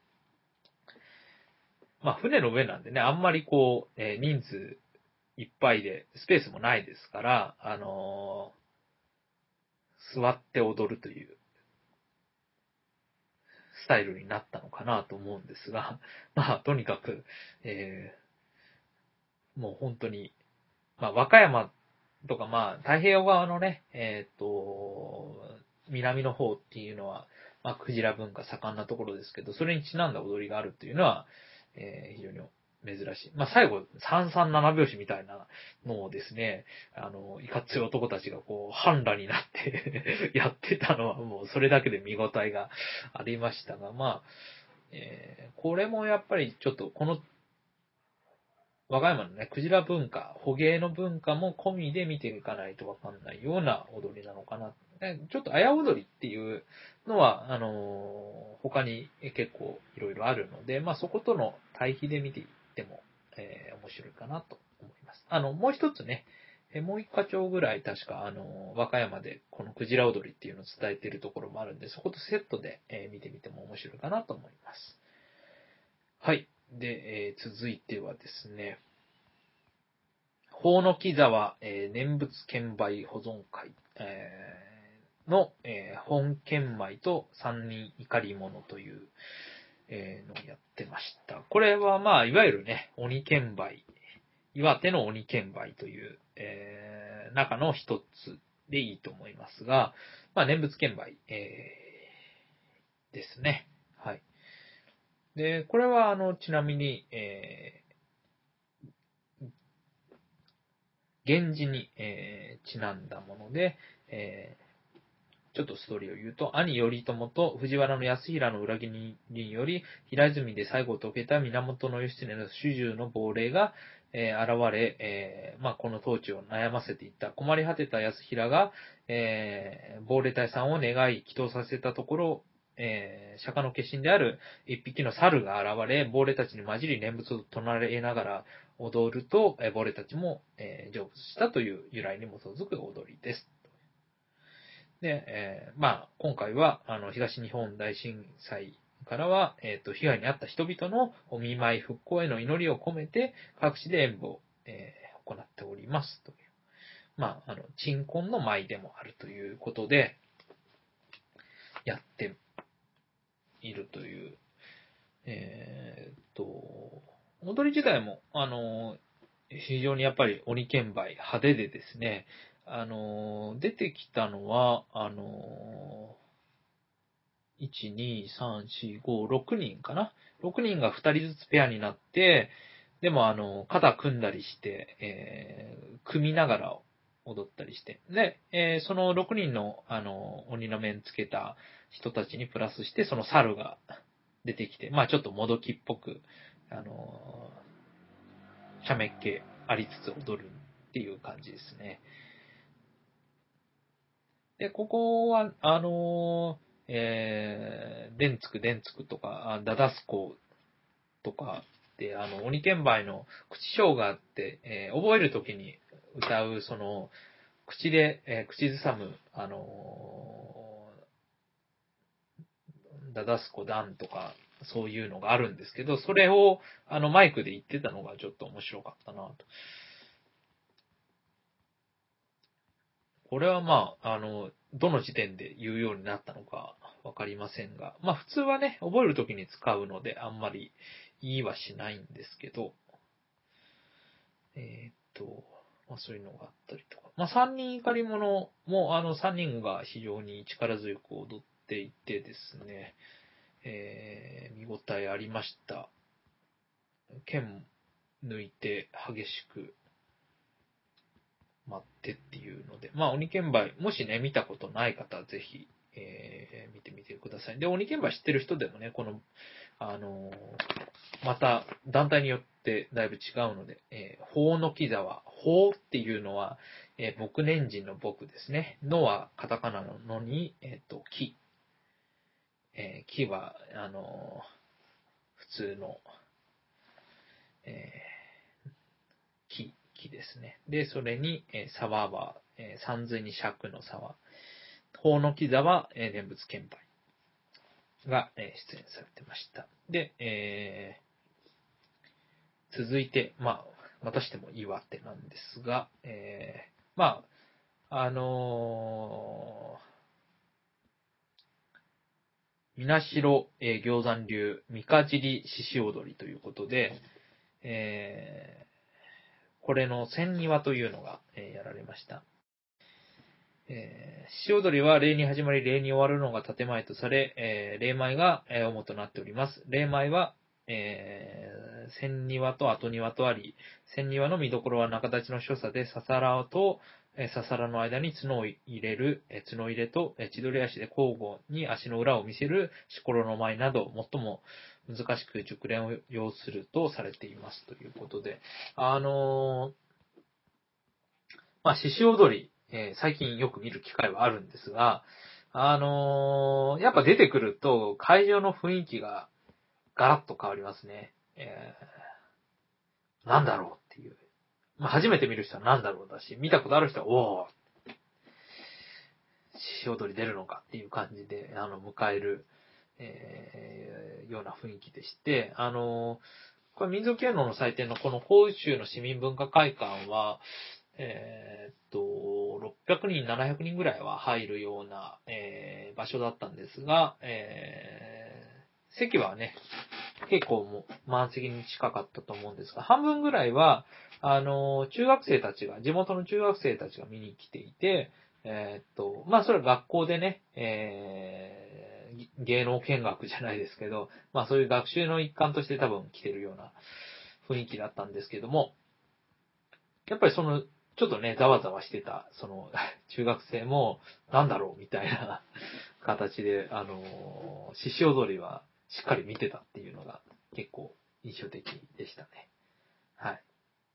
船の上なんでね、あんまり人数いっぱいで、スペースもないですから、座って踊るというスタイルになったのかなと思うんですが、とにかく、もう本当に、和歌山とか太平洋側のね、南の方っていうのは、クジラ文化盛んなところですけど、それにちなんだ踊りがあるっていうのは、非常に珍しい。最後、三三七拍子みたいなのをですね、いかつい男たちが半裸になってやってたのはもうそれだけで見応えがありましたが、これもやっぱりちょっとこの和歌山のね、クジラ文化、捕鯨の文化も込みで見ていかないとわかんないような踊りなのかな。ちょっとあや踊りっていうのは、他に結構いろいろあるので、そことの対比で見ていっても、面白いかなと思います。もう一つね、もう一課長ぐらい確か、和歌山でこのクジラ踊りっていうのを伝えているところもあるんで、そことセットで、見てみても面白いかなと思います。はい。で、続いてはですね、法の木沢、念仏券売保存会、の、本券売と三人怒り物という、のをやってました。これはいわゆるね、鬼券売、岩手の鬼券売という、中の一つでいいと思いますが、念仏券売、ですね。はい。で、これはちなみに、源氏に、ちなんだもので、ちょっとストーリーを言うと、兄頼朝と藤原康平の裏切りにより、平泉で最後を遂げた源義経の主従の亡霊が、現れ、この統治を悩ませていった。困り果てた康平が、亡霊退散を願い、祈祷させたところ、釈迦の化身である一匹の猿が現れ、亡霊たちに混じり念仏を唱えながら踊ると、亡霊たちも、成仏したという由来に基づく踊りです。で、今回は、東日本大震災からは、被害に遭った人々のお見舞い復興への祈りを込めて、各地で演舞を、行っております。という鎮魂の舞でもあるということで、やっているという。踊り自体も、非常にやっぱり鬼剣舞派手でですね、出てきたのは、1、2、3、4、5、6人かな。6人が2人ずつペアになって、でも肩組んだりして、組みながら踊ったりして。で、その6人の、鬼の面つけた人たちにプラスして、その猿が出てきて、ちょっともどきっぽく、写メっ気ありつつ踊るっていう感じですね。で、ここは、電つくとか、ダダスコとかで、鬼剣舞の口唱があって、覚えるときに歌う、口で、口ずさむ、ダダスコダンとか、そういうのがあるんですけど、それを、マイクで言ってたのがちょっと面白かったなと。これはどの時点で言うようになったのかわかりませんが、普通はね、覚えるときに使うので、あんまり言いはしないんですけど、そういうのがあったりとか。三人怒り者も、三人が非常に力強く踊っていてですね、見応えありました。剣抜いて激しく待ってっていうので、鬼剣舞、もしね、見たことない方はぜひ、見てみてください。で、鬼剣舞知ってる人でもね、この、また、団体によってだいぶ違うので、法の木沢。法っていうのは、僕年人の僕ですね。のはカタカナののに、木。木は、普通の、木ですね。で、それに、沢は、三髄に尺の沢。法の木沢、念仏剣舞が、出演されてました。で、続いて、またしても岩手なんですが、あのみなしろ、行山流、三か尻獅子踊りということで、これの千庭というのが、やられました。獅子踊りは礼に始まり礼に終わるのが建前とされ、礼舞が、主となっております。礼舞は、千庭と後庭とあり、千庭の見どころは中立ちの所作で、ささらと、ささらの間に角を入れる、角入れと、千鳥足で交互に足の裏を見せる、しころの舞など、最も難しく熟練を要するとされていますということで、獅子踊り、最近よく見る機会はあるんですが、やっぱ出てくると会場の雰囲気がガラッと変わりますね。なんだろうっていう。初めて見る人はなんだろうだし、見たことある人は、おー、獅子踊り出るのかっていう感じで、迎える、ような雰囲気でして、これ民族芸能の祭典のこの甲州の市民文化会館は、600人、700人ぐらいは入るような、場所だったんですが、席はね、結構もう満席に近かったと思うんですが、半分ぐらいは、中学生たちが、地元の中学生たちが見に来ていて、それは学校でね、芸能見学じゃないですけど、そういう学習の一環として多分来てるような雰囲気だったんですけども、やっぱりちょっとね、ざわざわしてた、中学生も、なんだろうみたいな形で、獅子踊りはしっかり見てたっていうのが結構印象的でしたね。はい。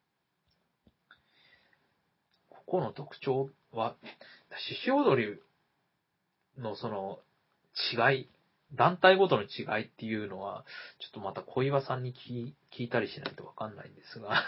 ここの特徴は、獅子踊りの違い、団体ごとの違いっていうのは、ちょっとまた小岩さんに聞いたりしないとわかんないんですが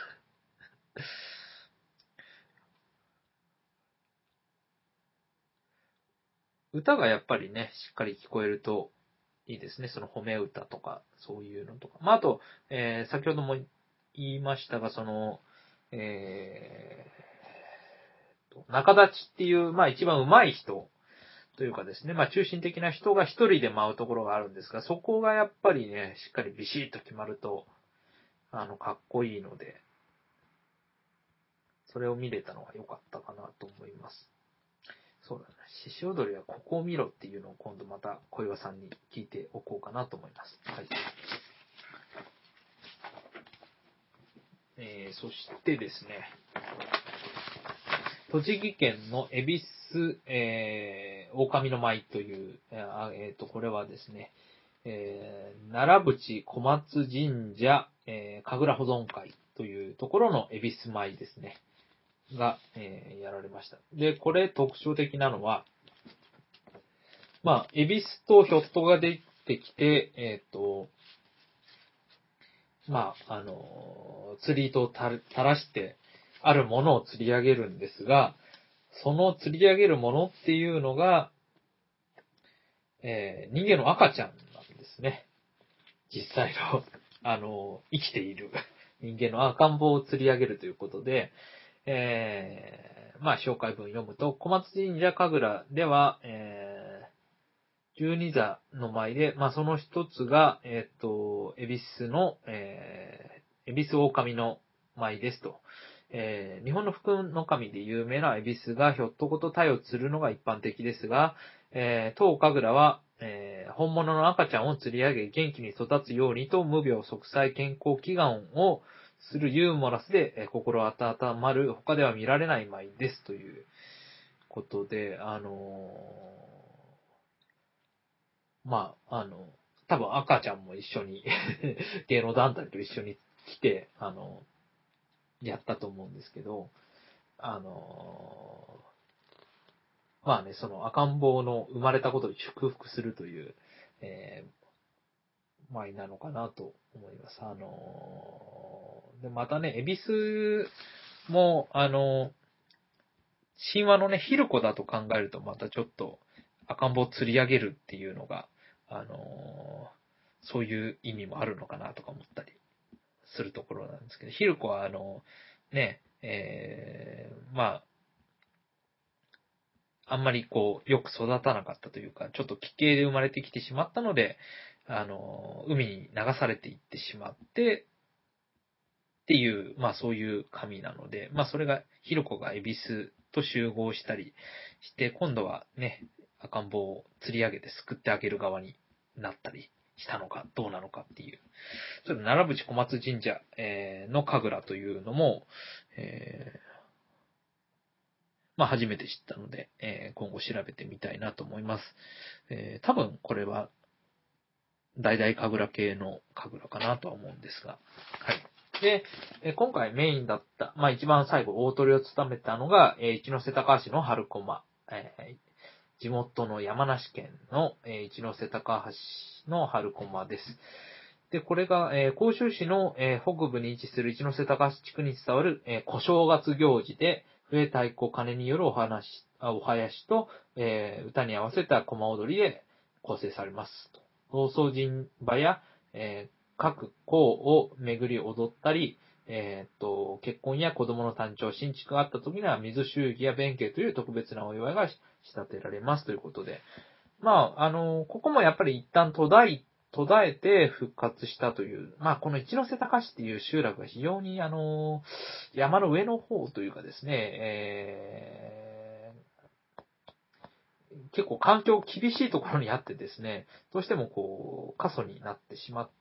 歌がやっぱりね、しっかり聞こえるといいですね。その褒め歌とか、そういうのとか。あと、先ほども言いましたが、 仲立ちっていう、まあ一番上手い人というかですね、まあ中心的な人が一人で舞うところがあるんですが、そこがやっぱりね、しっかりビシッと決まると、かっこいいので、それを見れたのが良かったかなと思います。そうだね。獅子踊りはここを見ろっていうのを今度また小岩さんに聞いておこうかなと思います。はい。そしてですね、栃木県の恵比寿、狼の舞という、これはですね、奈良淵小松神社、神楽保存会というところの恵比寿舞ですね。が、やられました。で、これ特徴的なのは、まあ、恵比寿とひょっとが出てきて、まあ、釣り糸を垂らして、あるものを釣り上げるんですが、その釣り上げるものっていうのが、人間の赤ちゃんなんですね。実際の、生きている人間の赤ん坊を釣り上げるということで、まあ、紹介文読むと、小松神社神楽では、12座の舞で、まあ、その一つが、恵比寿の、恵比寿狼の舞ですと。日本の福の神で有名な恵比寿がひょっとこと鯛を釣るのが一般的ですが、当神楽は、本物の赤ちゃんを釣り上げ元気に育つようにと無病息災健康祈願をするユーモラスで、心温まる他では見られない舞ですということで、まあ、多分赤ちゃんも一緒に芸能団体と一緒に来て、やったと思うんですけど、まあね、その赤ん坊の生まれたことを祝福するという、舞なのかなと思います。で、またね、恵比寿も、神話のね、ヒルコだと考えるとまたちょっと赤ん坊を釣り上げるっていうのが、そういう意味もあるのかなとか思ったりするところなんですけど、ヒルコはね、まあ、あんまりこう、よく育たなかったというか、ちょっと奇形で生まれてきてしまったので、海に流されていってしまって、っていう、まあそういう神なので、まあそれが、ヒルコが恵比寿と集合したりして、今度はね、赤ん坊を釣り上げて救ってあげる側になったりしたのか、どうなのかっていう。それ奈良淵小松神社、の神楽というのも、まあ初めて知ったので、今後調べてみたいなと思います。多分これは、大々神楽系の神楽かなとは思うんですが、はい。で、今回メインだった、まあ一番最後大鳥を務めたのが、一ノ瀬高橋の春駒、地元の山梨県の、一ノ瀬高橋の春駒です。で、これが、甲州市の、北部に位置する一ノ瀬高橋地区に伝わる、小正月行事で、笛太鼓鐘によるお囃子と、歌に合わせた駒踊りで構成されます。老僧人馬や、各校を巡り踊ったり、結婚や子供の誕生、新築があった時には水祝儀や弁慶という特別なお祝いが仕立てられますということで。まあ、ここもやっぱり一旦途絶えて復活したという、まあ、この一ノ瀬高市っていう集落が非常に山の上の方というかですね、結構環境厳しいところにあってですね、どうしてもこう、過疎になってしまって、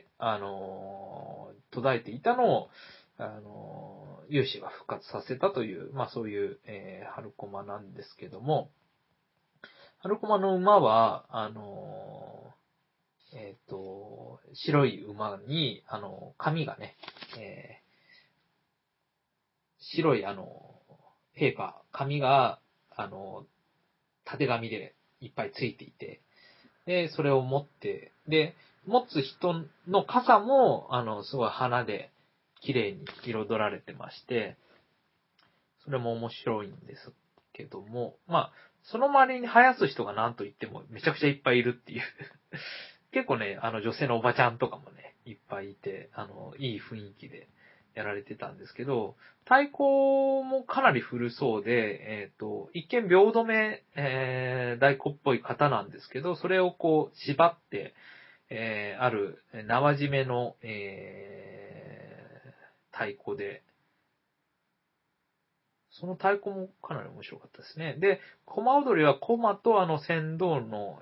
途絶えていたのを、有志が復活させたという、まあそういう、春駒なんですけども、春駒の馬は、白い馬に、髪がね、白いペーパー、紙が、縦紙でいっぱいついていて、で、それを持って、で、持つ人の傘も、すごい花で綺麗に彩られてまして、それも面白いんですけども、まあ、その周りに生やす人が何と言ってもめちゃくちゃいっぱいいるっていう結構ね、女性のおばちゃんとかもね、いっぱいいて、いい雰囲気で、 やられてたんですけど、太鼓もかなり古そうで、一見秒止め、太鼓っぽい型なんですけど、それをこう縛って、ある縄締めの、太鼓で、その太鼓もかなり面白かったですね。で、コマ踊りはコマと船頭の、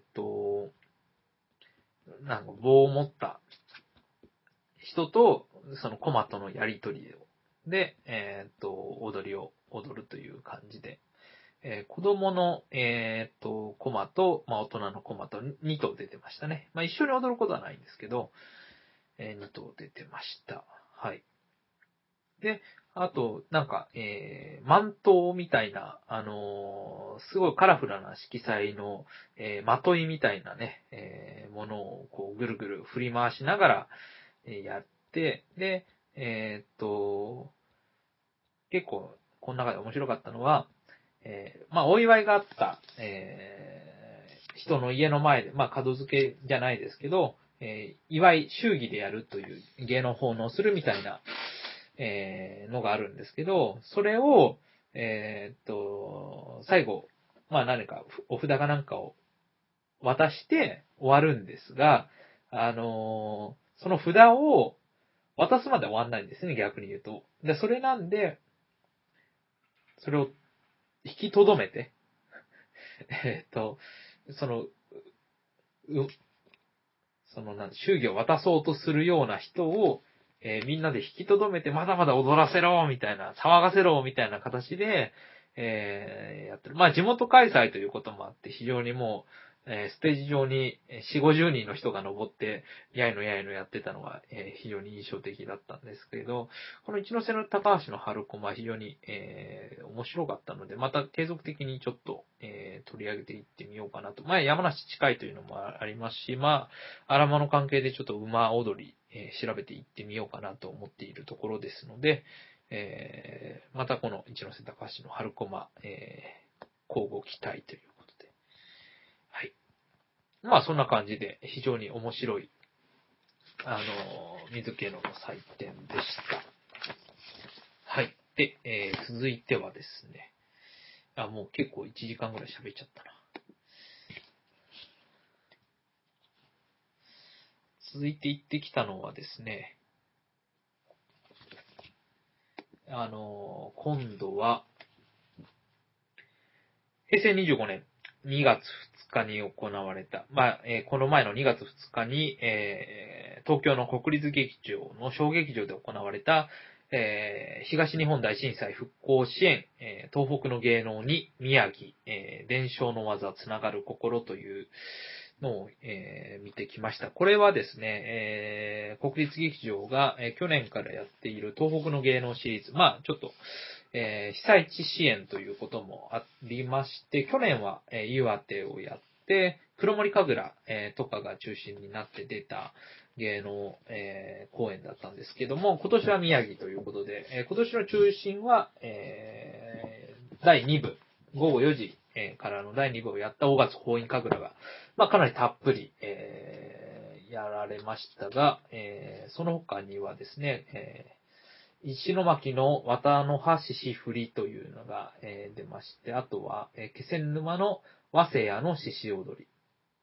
なんか棒を持った人と、そのコマとのやりとりで、踊りを踊るという感じで、子供の、コマと、まあ、大人のコマと2頭出てましたね。まあ、一緒に踊ることはないんですけど、2頭出てました。はい。で、あと、なんか、マントみたいな、すごいカラフルな色彩の、まといみたいなね、ものをこうぐるぐる振り回しながら、やって、で、結構、この中で面白かったのは、まあ、お祝いがあった、人の家の前で、まあ、門付けじゃないですけど、祝い、祝儀でやるという芸能奉納するみたいな、のがあるんですけど、それを、最後、まあ何かお札かなんかを渡して終わるんですが、その札を渡すまで終わんないんですね、逆に言うと。で、それなんで、それを引きとどめて、その、祝儀を渡そうとするような人を、みんなで引きとどめて、まだまだ踊らせろみたいな、騒がせろみたいな形で、やってる。まあ、地元開催ということもあって、非常にもう、ステージ上に4、50人の人が登って、やいのやいのやってたのが、非常に印象的だったんですけれど、この一ノ瀬の高橋の春駒は非常に、面白かったので、また継続的にちょっと、取り上げていってみようかなと。まあ、山梨近いというのもありますし、まあ、荒間の関係でちょっと馬踊り、調べていってみようかなと思っているところですので、またこの一ノ瀬高橋の春駒、交互期待ということで。はい。まあそんな感じで非常に面白い、水気の祭典でした。はい。で、続いてはですね、もう結構1時間ぐらい喋っちゃったな。続いて行ってきたのはですね、今度は、平成25年2月2日に行われた、まあ、この前の2月2日に、東京の国立劇場の小劇場で行われた、東日本大震災復興支援、東北の芸能に宮城、伝承の技つながる心というのを、見てきました。これはですね、国立劇場が、去年からやっている東北の芸能シリーズ、まあちょっと、被災地支援ということもありまして、去年は、岩手をやって、黒森神楽、とかが中心になって出た芸能、公演だったんですけども、今年は宮城ということで、今年の中心は、第2部、午後4時、からの第2部をやった大勝法院神楽が、まあ、かなりたっぷり、やられましたが、その他にはですね、石巻の綿の葉獅子振りというのが、出まして、あとは、気仙沼の和製屋の獅子踊り、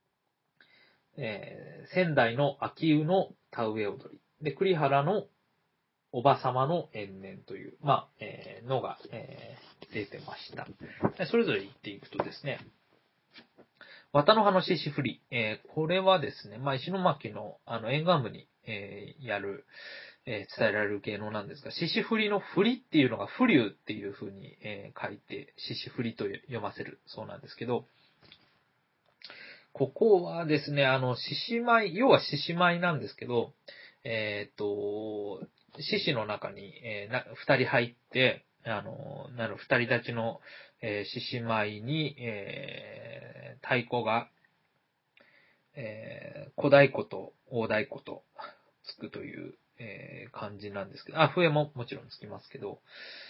仙台の秋湯の田植え踊り、で、栗原のおばさまの縁年という、まあ、のが、出てました。それぞれ言っていくとですね、綿の葉の獅子振り、これはですね、まあ、石巻の沿岸部に、やる、伝えられる芸能なんですが、獅子振りの振りっていうのが不流っていう風に、書いて、獅子振りと読ませるそうなんですけど、ここはですね、獅子舞、要は獅子舞なんですけど、獅子の中に、二人入って、二人立ちの、獅子舞に、太鼓が、小太鼓と大太鼓とつくという、感じなんですけど、笛ももちろんつきますけど、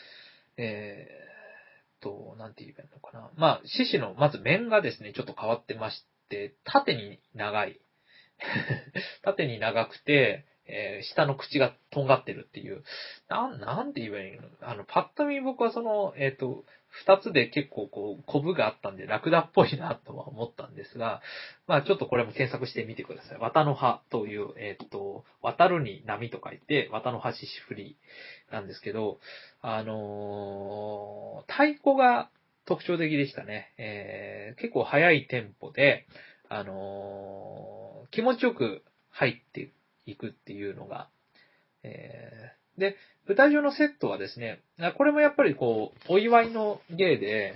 なんて言えばいいのかな。まあ、獅子の、まず面がですね、ちょっと変わってまして、縦に長い。縦に長くて、 下の口がとんがってるっていう、なんて言えばいいの？パッと見僕は二つで結構コブがあったんでラクダっぽいなとは思ったんですが、まあちょっとこれも検索してみてください。綿の葉という、渡るに波と書いて、綿の葉獅子振りなんですけど、太鼓が特徴的でしたね。結構速いテンポで、気持ちよく入っていくっていうのが、で、舞台上のセットはですね、これもやっぱりお祝いの芸で、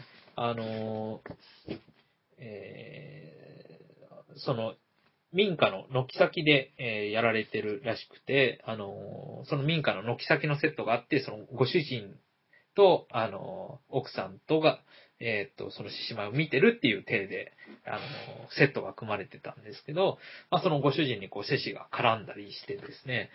その、民家の軒先で、やられてるらしくて、その民家の軒先のセットがあって、そのご主人と、奥さんとが、その獅子舞を見てるっていう体で、セットが組まれてたんですけど、まあ、そのご主人に獅子が絡んだりしてですね、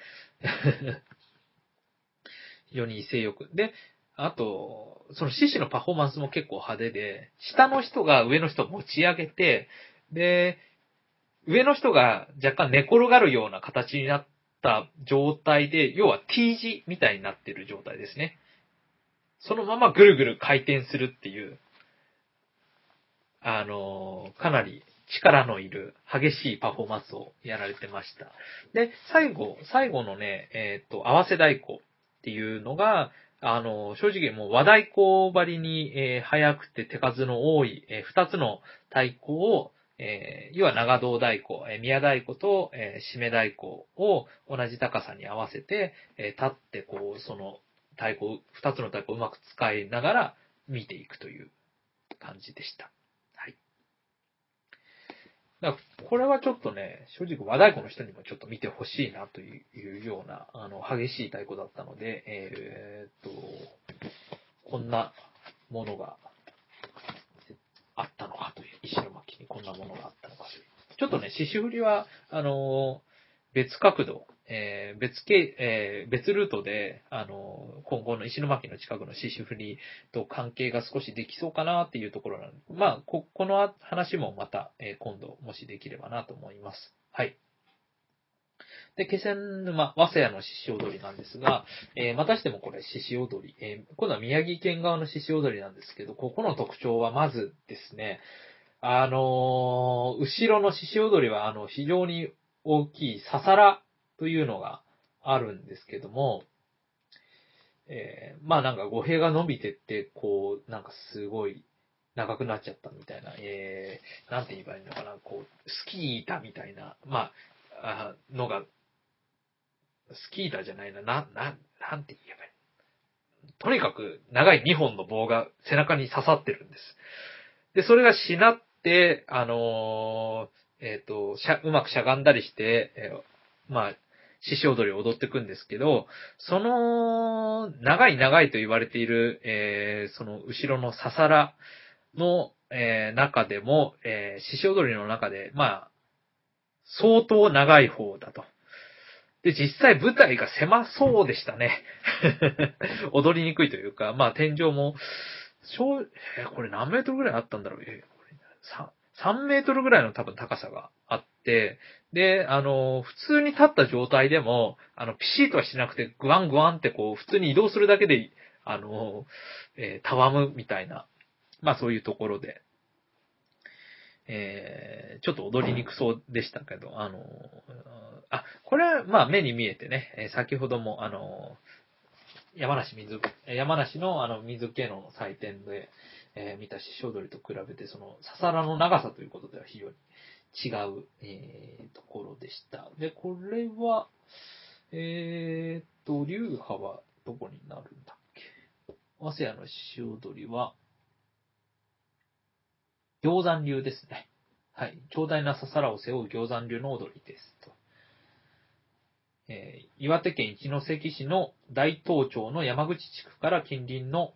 非常に威勢よく。で、あと、その獅子のパフォーマンスも結構派手で、下の人が上の人を持ち上げて、で、上の人が若干寝転がるような形になった状態で、要は T 字みたいになっている状態ですね。そのままぐるぐる回転するっていう、かなり力のいる激しいパフォーマンスをやられてました。で、最後のね、合わせ太鼓っていうのが、正直もう和太鼓張りに、速くて手数の多い、二つの太鼓を、要は長胴太鼓、宮太鼓と、締め太鼓を同じ高さに合わせて、立ってその二つの太鼓をうまく使いながら見ていくという感じでした。はい。だからこれはちょっとね、正直和太鼓の人にもちょっと見てほしいなというような、激しい太鼓だったので、こんなものがあったのかという、石巻にこんなものがあったのかという。ちょっとね、獅子振りは、別角度、別ルートで、今後の石巻の近くの獅子振りと関係が少しできそうかなっていうところなので、まあ、この話もまた、今度、もしできればなと思います。はい。で、気仙沼、早稲谷の獅子踊りなんですが、またしてもこれ獅子踊り、今度は宮城県側の獅子踊りなんですけど、ここの特徴はまずですね、後ろの獅子踊りは、非常に大きいささらというのがあるんですけども、まあなんか語弊が伸びてって、なんかすごい長くなっちゃったみたいな、なんて言えばいいのかな、スキー板みたいな、まあ、のが、スキー板じゃないな、なんて言えばいい。とにかく長い2本の棒が背中に刺さってるんです。で、それがしなって、うまくしゃがんだりして、まあ、獅子踊りを踊っていくんですけど、その、長いと言われている、その後ろのささらの、中でも、獅子踊りの中で、まあ、相当長い方だと。で、実際舞台が狭そうでしたね。踊りにくいというか、まあ天井も、これ何メートルぐらいあったんだろう。3メートルぐらいの多分高さがあって、で、普通に立った状態でも、ピシッとはしなくて、グワングワンって普通に移動するだけで、たわむみたいな、まあそういうところで、ちょっと踊りにくそうでしたけど、これは、まあ、目に見えてね、先ほども、山梨の水系の祭典で、見た獅子踊りと比べて、その、ささらの長さということでは非常に違う、ところでした。で、これは、流派はどこになるんだっけ。早稲谷の獅子踊りは、行山流ですね。はい。長大なささらを背負う行山流の踊りですと。岩手県一関市の大東町の山口地区から近隣の、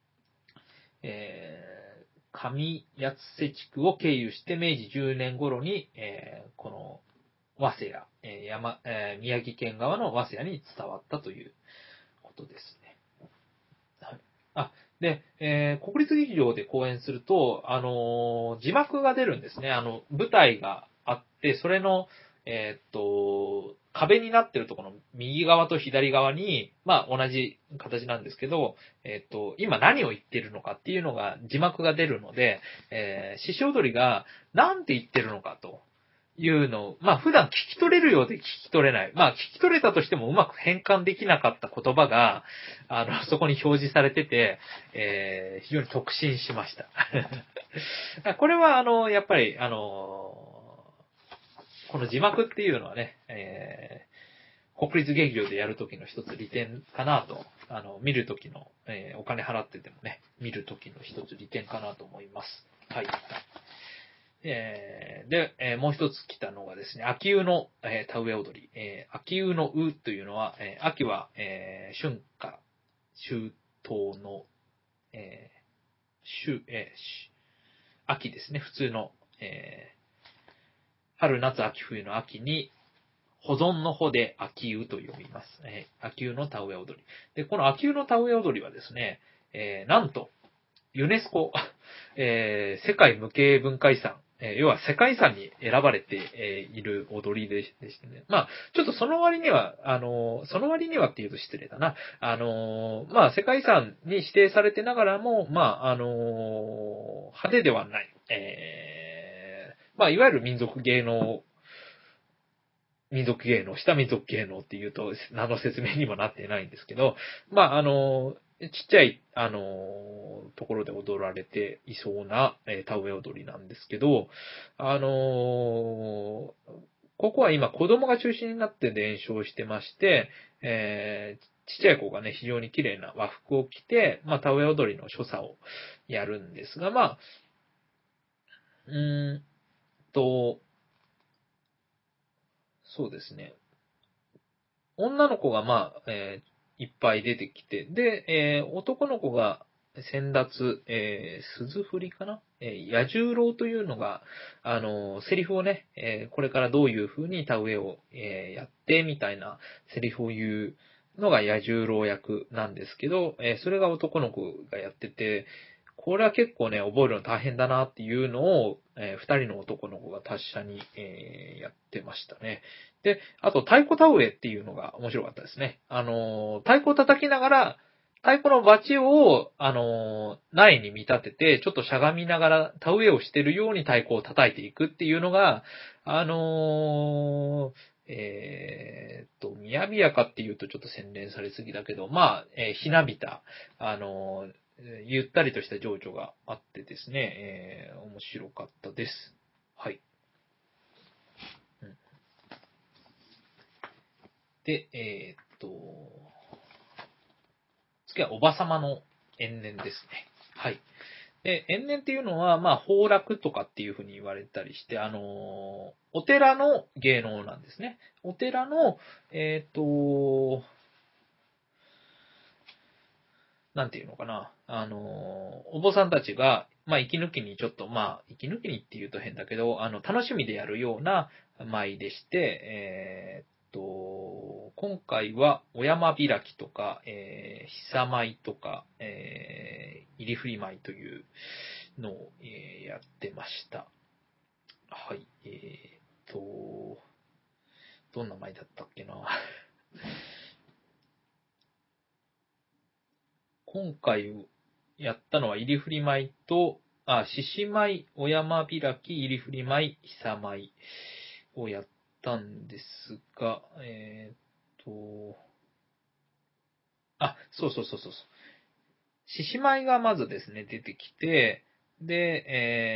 上八瀬地区を経由して明治10年頃に、この早稲谷、宮城県側の早稲谷に伝わったということですね。はい。で、国立劇場で公演すると、字幕が出るんですね。舞台があって、それの、 壁になってるところの右側と左側に、まあ同じ形なんですけど、今何を言ってるのかっていうのが字幕が出るので、獅子踊りがなんて言ってるのかというのを、まあ普段聞き取れるようで聞き取れない。まあ聞き取れたとしてもうまく変換できなかった言葉が、そこに表示されてて、非常に特進しました。これはやっぱり、この字幕っていうのはね、国立劇場でやるときの一つ利点かなと、見るときの、お金払っててもね、見るときの一つ利点かなと思います。はい。で、もう一つ来たのがですね、秋雨の、田植え踊り。秋雨の雨というのは、秋は、春夏秋冬の、秋ですね、普通の、春、夏、秋、冬の秋に、保存の方で秋雨と呼びます。秋雨の田植え踊り。で、この秋雨の田植え踊りはですね、なんと、ユネスコ、世界無形文化遺産、要は世界遺産に選ばれて、いる踊りでしてね。まあ、ちょっとその割にはって言うと失礼だな。まあ、世界遺産に指定されてながらも、まあ、派手ではない。まあ、いわゆる下民族芸能っていうと、何の説明にもなってないんですけど、まあ、ちっちゃい、ところで踊られていそうな、田植え踊りなんですけど、ここは今子供が中心になって伝承してまして、ちっちゃい子がね、非常に綺麗な和服を着て、まあ、田植え踊りの所作をやるんですが、まあ、と、そうですね。女の子がいっぱい出てきて、で、男の子が先達、鈴振りかな野獣郎というのが、セリフをね、これからどういう風に田植えを、やって、みたいなセリフを言うのが野獣郎役なんですけど、それが男の子がやってて、これは結構ね、覚えるの大変だなっていうのを、二人の男の子が達者に、やってましたね。で、あと、太鼓田植えっていうのが面白かったですね。太鼓を叩きながら、太鼓のバチを、苗に見立てて、ちょっとしゃがみながら田植えをしてるように太鼓を叩いていくっていうのが、みやびやかっていうとちょっと洗練されすぎだけど、まあ、ひなびた、ゆったりとした情緒があってですね、面白かったです。はい。で、次はおばさまの縁年ですね。はい。で、縁年っていうのは、まあ、崩落とかっていうふうに言われたりして、お寺の芸能なんですね。お寺の、なんていうのかな、お坊さんたちが、まあ、息抜きにちょっと、まあ、息抜きにって言うと変だけど、楽しみでやるような舞でして、今回は、お山開きとか、久舞とか、入り振り舞いというのを、やってました。はい。どんな舞だったっけな。今回やったのは入り振り舞いと、獅子舞、お山開き、入り振り舞い、久舞をやったんですが、そうそうそうそう。獅子舞がまずですね、出てきて、で、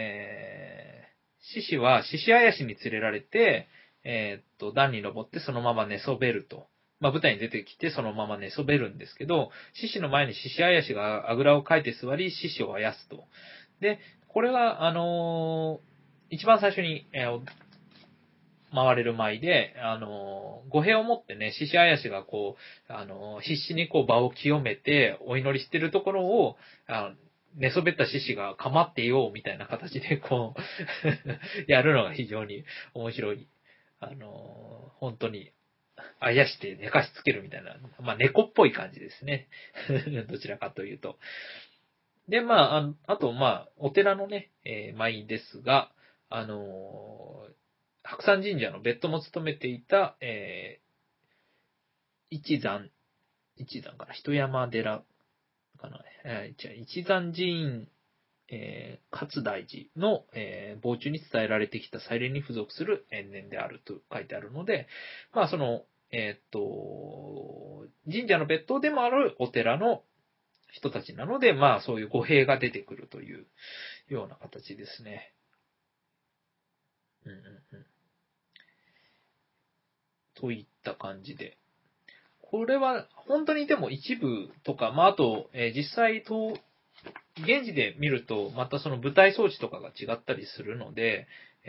獅子は獅子あやしに連れられて、段に登ってそのまま寝そべると。まあ、舞台に出てきてそのまま寝そべるんですけど、獅子の前に獅子あやしがあぐらをかいて座り、獅子をあやすと。で、これが、一番最初に、回れる舞で、語弊を持ってね、獅子あやしがこう、必死にこう場を清めて、お祈りしてるところを、寝そべった獅子が構っていようみたいな形でこうやるのが非常に面白い。本当に、あやして寝かしつけるみたいな、まあ猫っぽい感じですね。どちらかというと。で、まあ、あと、まあ、お寺のね、舞ですが、白山神社の別途も務めていた、 一山かな、人山寺かな、一山寺院、勝大寺の、傍中に伝えられてきた祭礼に付属する縁年であると書いてあるので、まあその、神社の別当でもあるお寺の人たちなので、まあそういう語弊が出てくるというような形ですね。うんうんうん。といった感じで。これは本当にでも一部とか、まああと、実際現地で見ると、またその舞台装置とかが違ったりするので、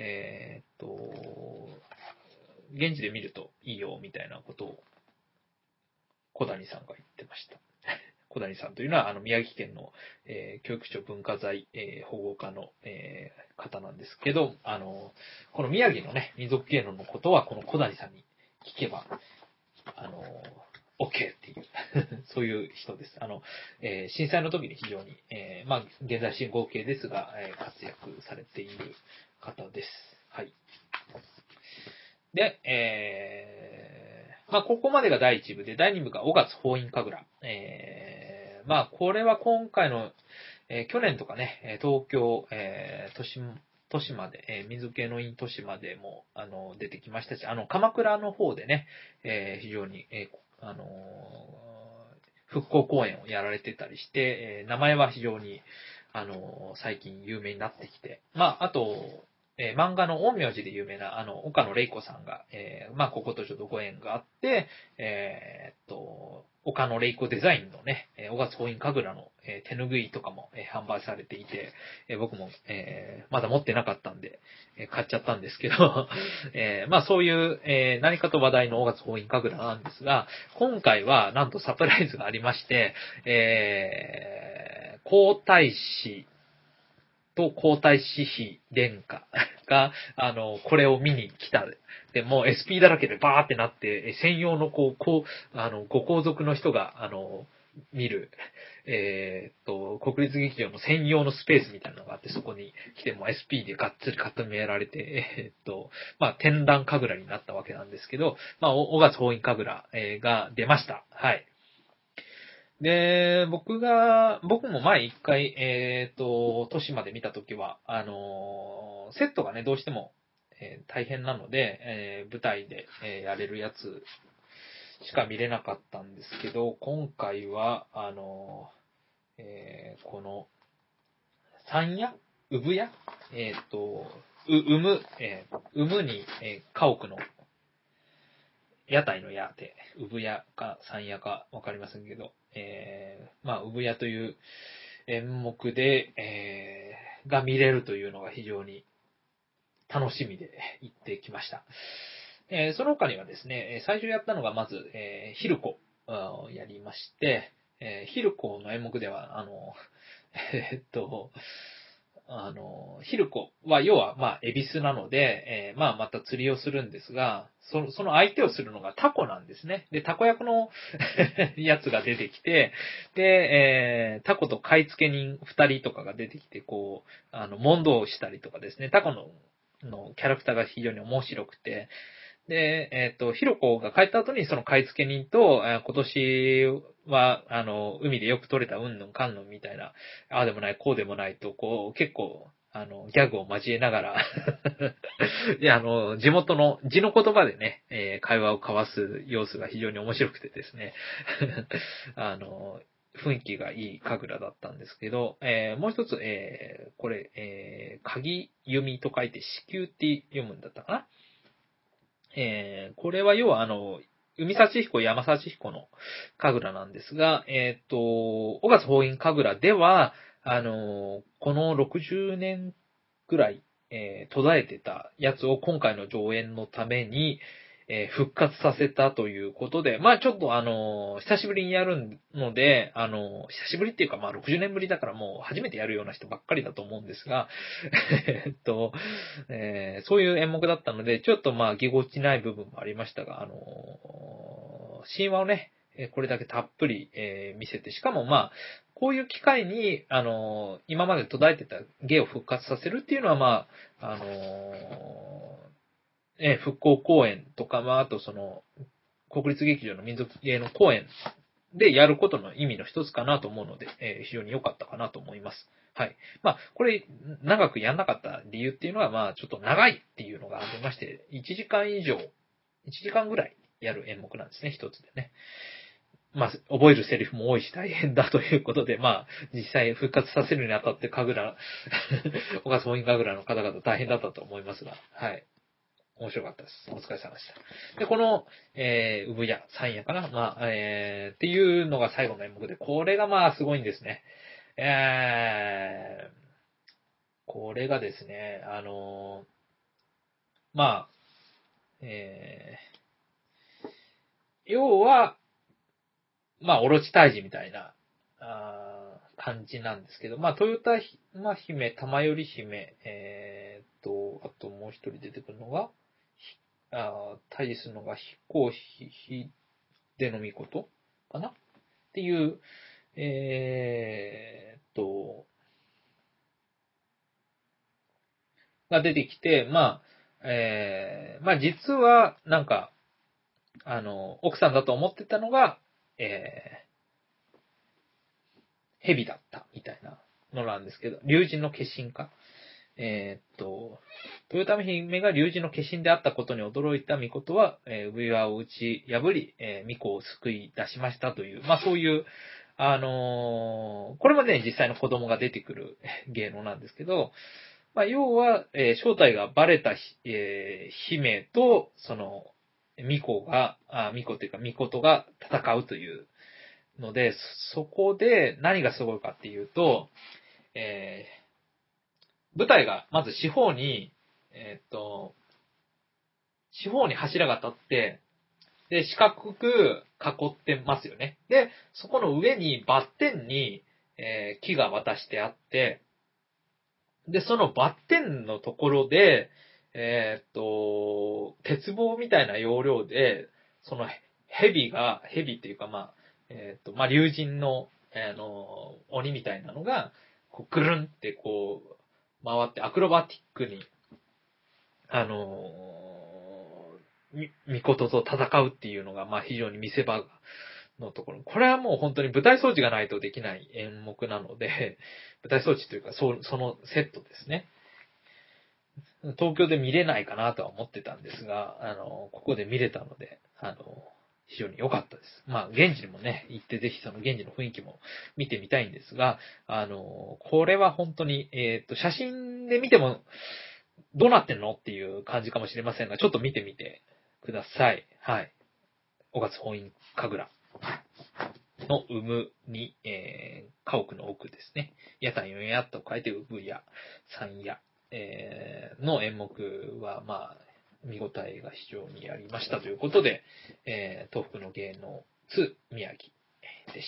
現地で見るといいよ、みたいなことを、小谷さんが言ってました。小谷さんというのは、宮城県の、教育庁文化財、保護課の、方なんですけど、この宮城のね、民族芸能のことは、この小谷さんに聞けば、OK っていうそういう人です。震災の時に非常に、まあ、現在進行形ですが、活躍されている方です。はい。で、まあ、ここまでが第1部で、第2部が5月法院神楽。まあ、これは今回の、去年とかね、東京、都市まで、水系の院都市までも、出てきましたし、鎌倉の方でね、非常に、復興公演をやられてたりして、名前は非常に、最近有名になってきて、まあ、あと、漫画の陰陽師で有名な、岡野玲子さんが、まあ、こことちょっとご縁があって、岡野玲子デザインのね、5月法院神楽の、手拭いとかも、販売されていて、僕も、まだ持ってなかったんで、買っちゃったんですけど、まあそういう、何かと話題の5月法院神楽なんですが、今回はなんとサプライズがありまして、皇太子と皇太子妃殿下が、これを見に来た。で、もう SP だらけでバーってなって、専用のご皇族の人が、見る、国立劇場の専用のスペースみたいなのがあって、そこに来ても SP でがっつり固められて、まあ、天覧神楽になったわけなんですけど、まあ、5月法院神楽、が出ました。はい。で、僕も前一回、都市まで見たときは、セットがね、どうしても、大変なので、舞台で、やれるやつしか見れなかったんですけど、今回は、この、山屋産屋産むに、家屋の屋台の屋で、産屋か山屋かわかりませんけど、まあ、産屋という演目で、が見れるというのが非常に楽しみで行ってきました。その他にはですね、最初やったのがまず、ヒルコをやりまして、ヒルコの演目では、ヒルコは、要は、まあ、エビスなので、まあ、また釣りをするんですが、その相手をするのがタコなんですね。で、タコ役のやつが出てきて、で、タコと買い付け人二人とかが出てきて、こう、問答をしたりとかですね、タコのキャラクターが非常に面白くて、で、ヒロコが帰った後にその買い付け人と、今年は、海でよく取れたうんぬんかんぬんみたいな、ああでもない、こうでもないと、こう、結構、ギャグを交えながらで、地元の字の言葉でね、会話を交わす様子が非常に面白くてですね雰囲気がいい神楽だったんですけど、もう一つ、これ、鍵弓と書いて子宮って読むんだったかな。これは要は海幸彦、山幸彦の神楽なんですが、5月法院神楽では、この60年くらい、途絶えてたやつを今回の上演のために、復活させたということで、まあちょっと久しぶりにやるので、久しぶりっていうかまあ60年ぶりだからもう初めてやるような人ばっかりだと思うんですが、そういう演目だったので、ちょっとまあぎこちない部分もありましたが、神話をね、これだけたっぷり、見せて、しかもまあ、こういう機会に、今まで途絶えてた芸を復活させるっていうのはまあ、復興公演とか、まあ、あとその、 国立劇場の民族芸能公演でやることの意味の一つかなと思うので、非常に良かったかなと思います。はい。まあ、これ、長くやんなかった理由っていうのは、まあ、ちょっと長いっていうのがありまして、1時間以上、1時間ぐらいやる演目なんですね、一つでね。まあ、覚えるセリフも多いし大変だということで、まあ、実際復活させるにあたって神楽、小笠本神楽の方々大変だったと思いますが、はい。面白かったです。お疲れ様でした。で、この、産屋、三夜かなまあ、っていうのが最後の演目で、これがまあすごいんですね。これがですね、まあ、要は、まあ、オロチ退治みたいな、感じなんですけど、まあ、豊田姫、玉頼姫、あともう一人出てくるのが、退治するのが飛行秀の御事かなっていう、が出てきて、まあ、まあ実は、なんか、奥さんだと思ってたのが、蛇だったみたいなのなんですけど、竜神の化身か。豊臣姫が竜神の化身であったことに驚いた御事は、産岩を打ち破り、巫女を救い出しましたという、まあそういう、これもね、実際の子供が出てくる芸能なんですけど、まあ要は、正体がバレた、姫と、その、巫女というか巫女が戦うというので、そこで何がすごいかっていうと、舞台がまず四方に、四方に柱が立って、で、四角く囲ってますよね。で、そこの上にバッテンに、木が渡してあって、で、そのバッテンのところで、鉄棒みたいな要領で、その蛇っていうかまあ、まあ、竜神の、鬼みたいなのが、こうぐるんってこう、回ってアクロバティックに、ミコトと戦うっていうのが、まあ非常に見せ場のところ。これはもう本当に舞台装置がないとできない演目なので、舞台装置というか、そのセットですね。東京で見れないかなとは思ってたんですが、ここで見れたので、非常に良かったです。まあ、現地にもね、行ってぜひその現地の雰囲気も見てみたいんですが、これは本当に、写真で見ても、どうなってんのっていう感じかもしれませんが、ちょっと見てみてください。はい。小勝本院神楽の産むに、家屋の奥ですね。屋台四屋と書いて産屋、三屋、の演目は、まあ、見応えが非常にありましたということで、東北の芸能2宮城でした。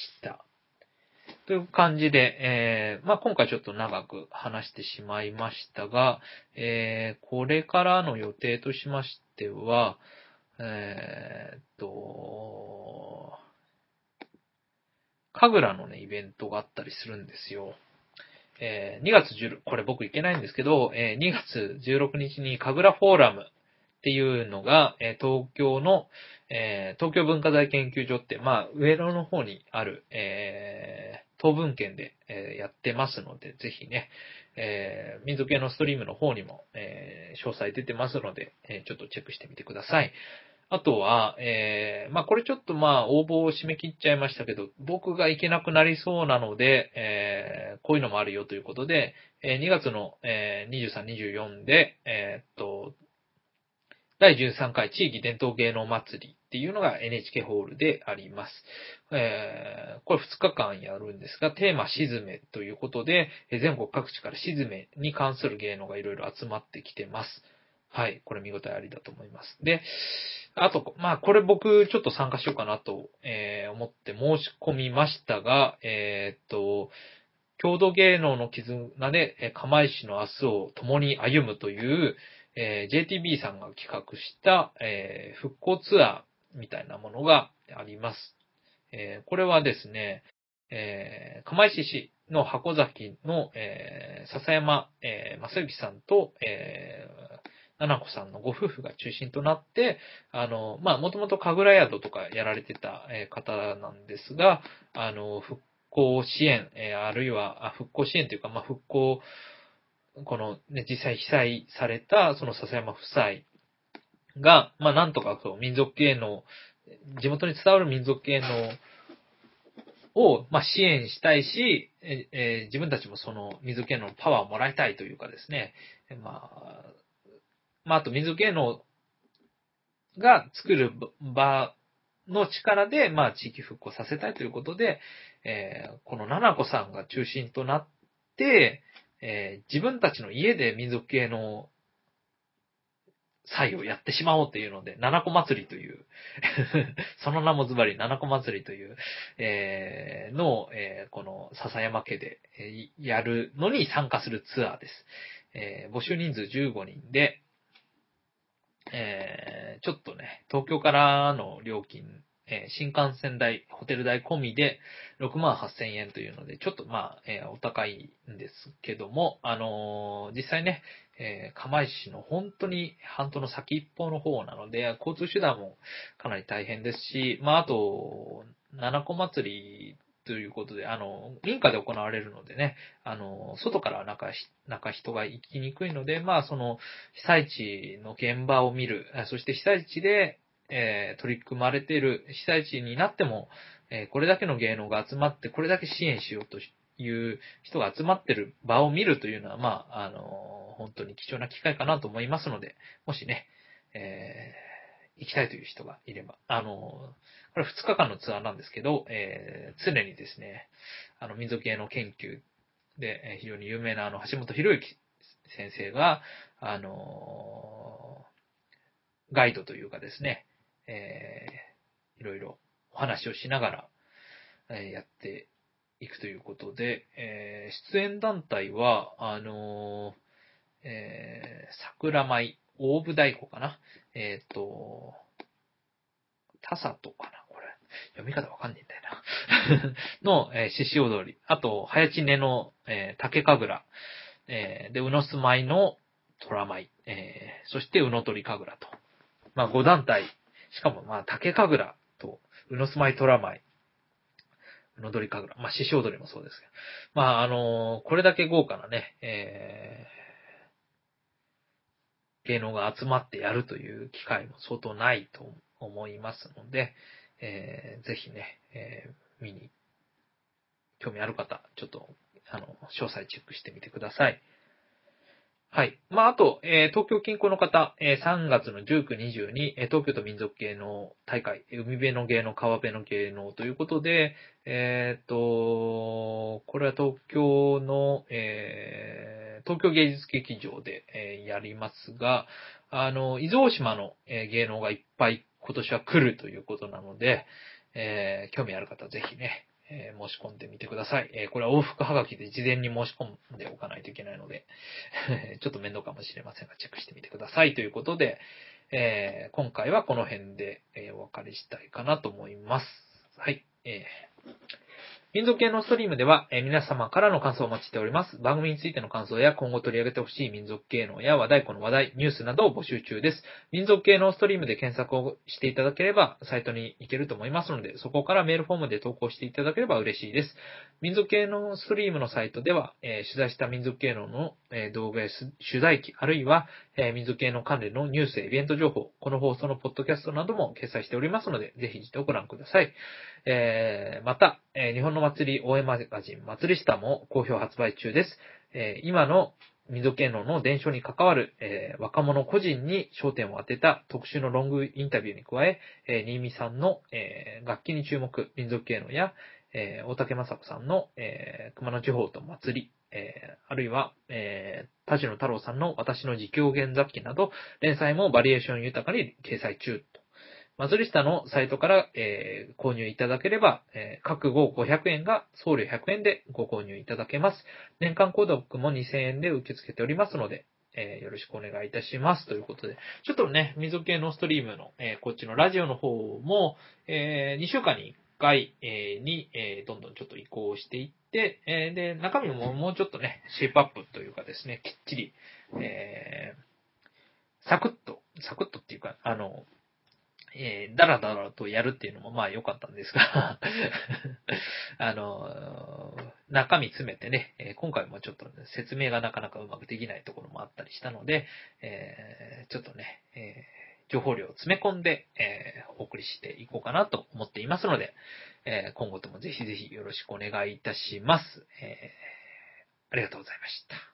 という感じで、まあ今回ちょっと長く話してしまいましたが、これからの予定としましては、神楽のね、イベントがあったりするんですよ。2月16、これ僕行けないんですけど、2月16日に神楽フォーラムっていうのが、東京の、東京文化財研究所って、まあ、上野の方にある、東文圏で、やってますので、ぜひね、民族系のストリームの方にも、詳細出てますので、ちょっとチェックしてみてください。あとは、まあ、これちょっとまあ、応募を締め切っちゃいましたけど、僕が行けなくなりそうなので、こういうのもあるよということで、2月の、23、24で、第13回地域伝統芸能祭りっていうのが NHK ホールであります。これ2日間やるんですが、テーマ静めということで、全国各地から静めに関する芸能がいろいろ集まってきてます。はい。これ見応えありだと思います。で、あと、まあ、これ僕ちょっと参加しようかなと、思って申し込みましたが、郷土芸能の絆で、釜石の明日を共に歩むという、JTB さんが企画した、復興ツアーみたいなものがあります。これはですね、釜石市の箱崎の、笹山、正幸さんと、 七子さんのご夫婦が中心となって、もともと神楽宿とかやられてた方なんですが、復興支援、あるいは、復興支援というか、復興、このね、実際被災された、その笹山夫妻が、なんとかそう、民族芸能、地元に伝わる民族芸能を、支援したいし、自分たちもその民族芸能のパワーをもらいたいというかですね、あと民族芸能が作る場の力で、地域復興させたいということで、この七子さんが中心となって、自分たちの家で民族芸能祭をやってしまおうっていうので、七子祭りというその名もズバリ七子祭りという、のを、この笹山家で、やるのに参加するツアーです。募集人数15人で、ちょっとね、東京からの料金、新幹線代、ホテル代込みで68,000円というので、ちょっとお高いんですけども、実際ね、釜石市の本当に半島の先一方の方なので、交通手段もかなり大変ですし、あと、七子祭りということで、民家で行われるのでね、外から中人が行きにくいので、その、被災地の現場を見る、そして被災地で、取り組まれている被災地になっても、これだけの芸能が集まって、これだけ支援しようという人が集まっている場を見るというのは、本当に貴重な機会かなと思いますので、もしね、行きたいという人がいれば、これ2日間のツアーなんですけど、常にですね、民族芸能研究で非常に有名な橋本博之先生が、ガイドというかですね、いろいろお話をしながら、やっていくということで、出演団体は、桜舞、大武太鼓かな。タサトかな、これ。読み方わかんねえんだよな。の、獅子踊り。あと、早知根の、竹神楽。で、宇野住まいの虎舞。そして、宇野鳥神楽と。5団体。しかも、竹神楽と、宇野住まい虎舞。宇野鳥神楽。獅子踊りもそうですけど。これだけ豪華なね、芸能が集まってやるという機会も相当ないと思いますので、ぜひね、見に興味ある方、ちょっと、詳細チェックしてみてください。はい。あと、東京近郊の方、3月の19、20に、東京都民族芸能大会、海辺の芸能、川辺の芸能ということで、これは東京の、東京芸術劇場で、やりますが、伊豆大島の、芸能がいっぱい今年は来るということなので、興味ある方はぜひね、申し込んでみてください。これは往復はがきで事前に申し込んでおかないといけないので、ちょっと面倒かもしれませんが、チェックしてみてください。ということで、今回はこの辺で、お別れしたいかなと思います。はい。民族系のストリームでは、皆様からの感想をお待ちしております。番組についての感想や今後取り上げてほしい民族芸能や和太鼓の話題、ニュースなどを募集中です。民族系のストリームで検索をしていただければ、サイトに行けると思いますので、そこからメールフォームで投稿していただければ嬉しいです。民族系のストリームのサイトでは、取材した民族芸能の、動画や取材記、あるいは、民族系の関連のニュースやイベント情報、この放送のポッドキャストなども掲載しておりますので、ぜひ一度ご覧ください。また、日本の祭り応援マガジン祭りスタも好評発売中です。今の民族芸能の伝承に関わる、若者個人に焦点を当てた特集のロングインタビューに加え、新見さんの、楽器に注目民族芸能や、大竹雅子さんの、熊野地方と祭り、あるいは、田代太郎さんの私の自供弦楽器など、連載もバリエーション豊かに掲載中と。祭り下のサイトから、購入いただければ、各号500円が送料100円でご購入いただけます。年間購読も2000円で受け付けておりますので、よろしくお願いいたします。ということで、ちょっとね、溝系のストリームの、こっちのラジオの方も、2週間に1回、に、どんどんちょっと移行していって、で、中身ももうちょっとね、シェイプアップというかですね、きっちり、 サクッとっていうか、だらだらとやるっていうのもまあ良かったんですが、中身詰めてね、今回もちょっと説明がなかなかうまくできないところもあったりしたので、ちょっとね、情報量を詰め込んで、お送りしていこうかなと思っていますので、今後ともぜひぜひよろしくお願いいたします。ありがとうございました。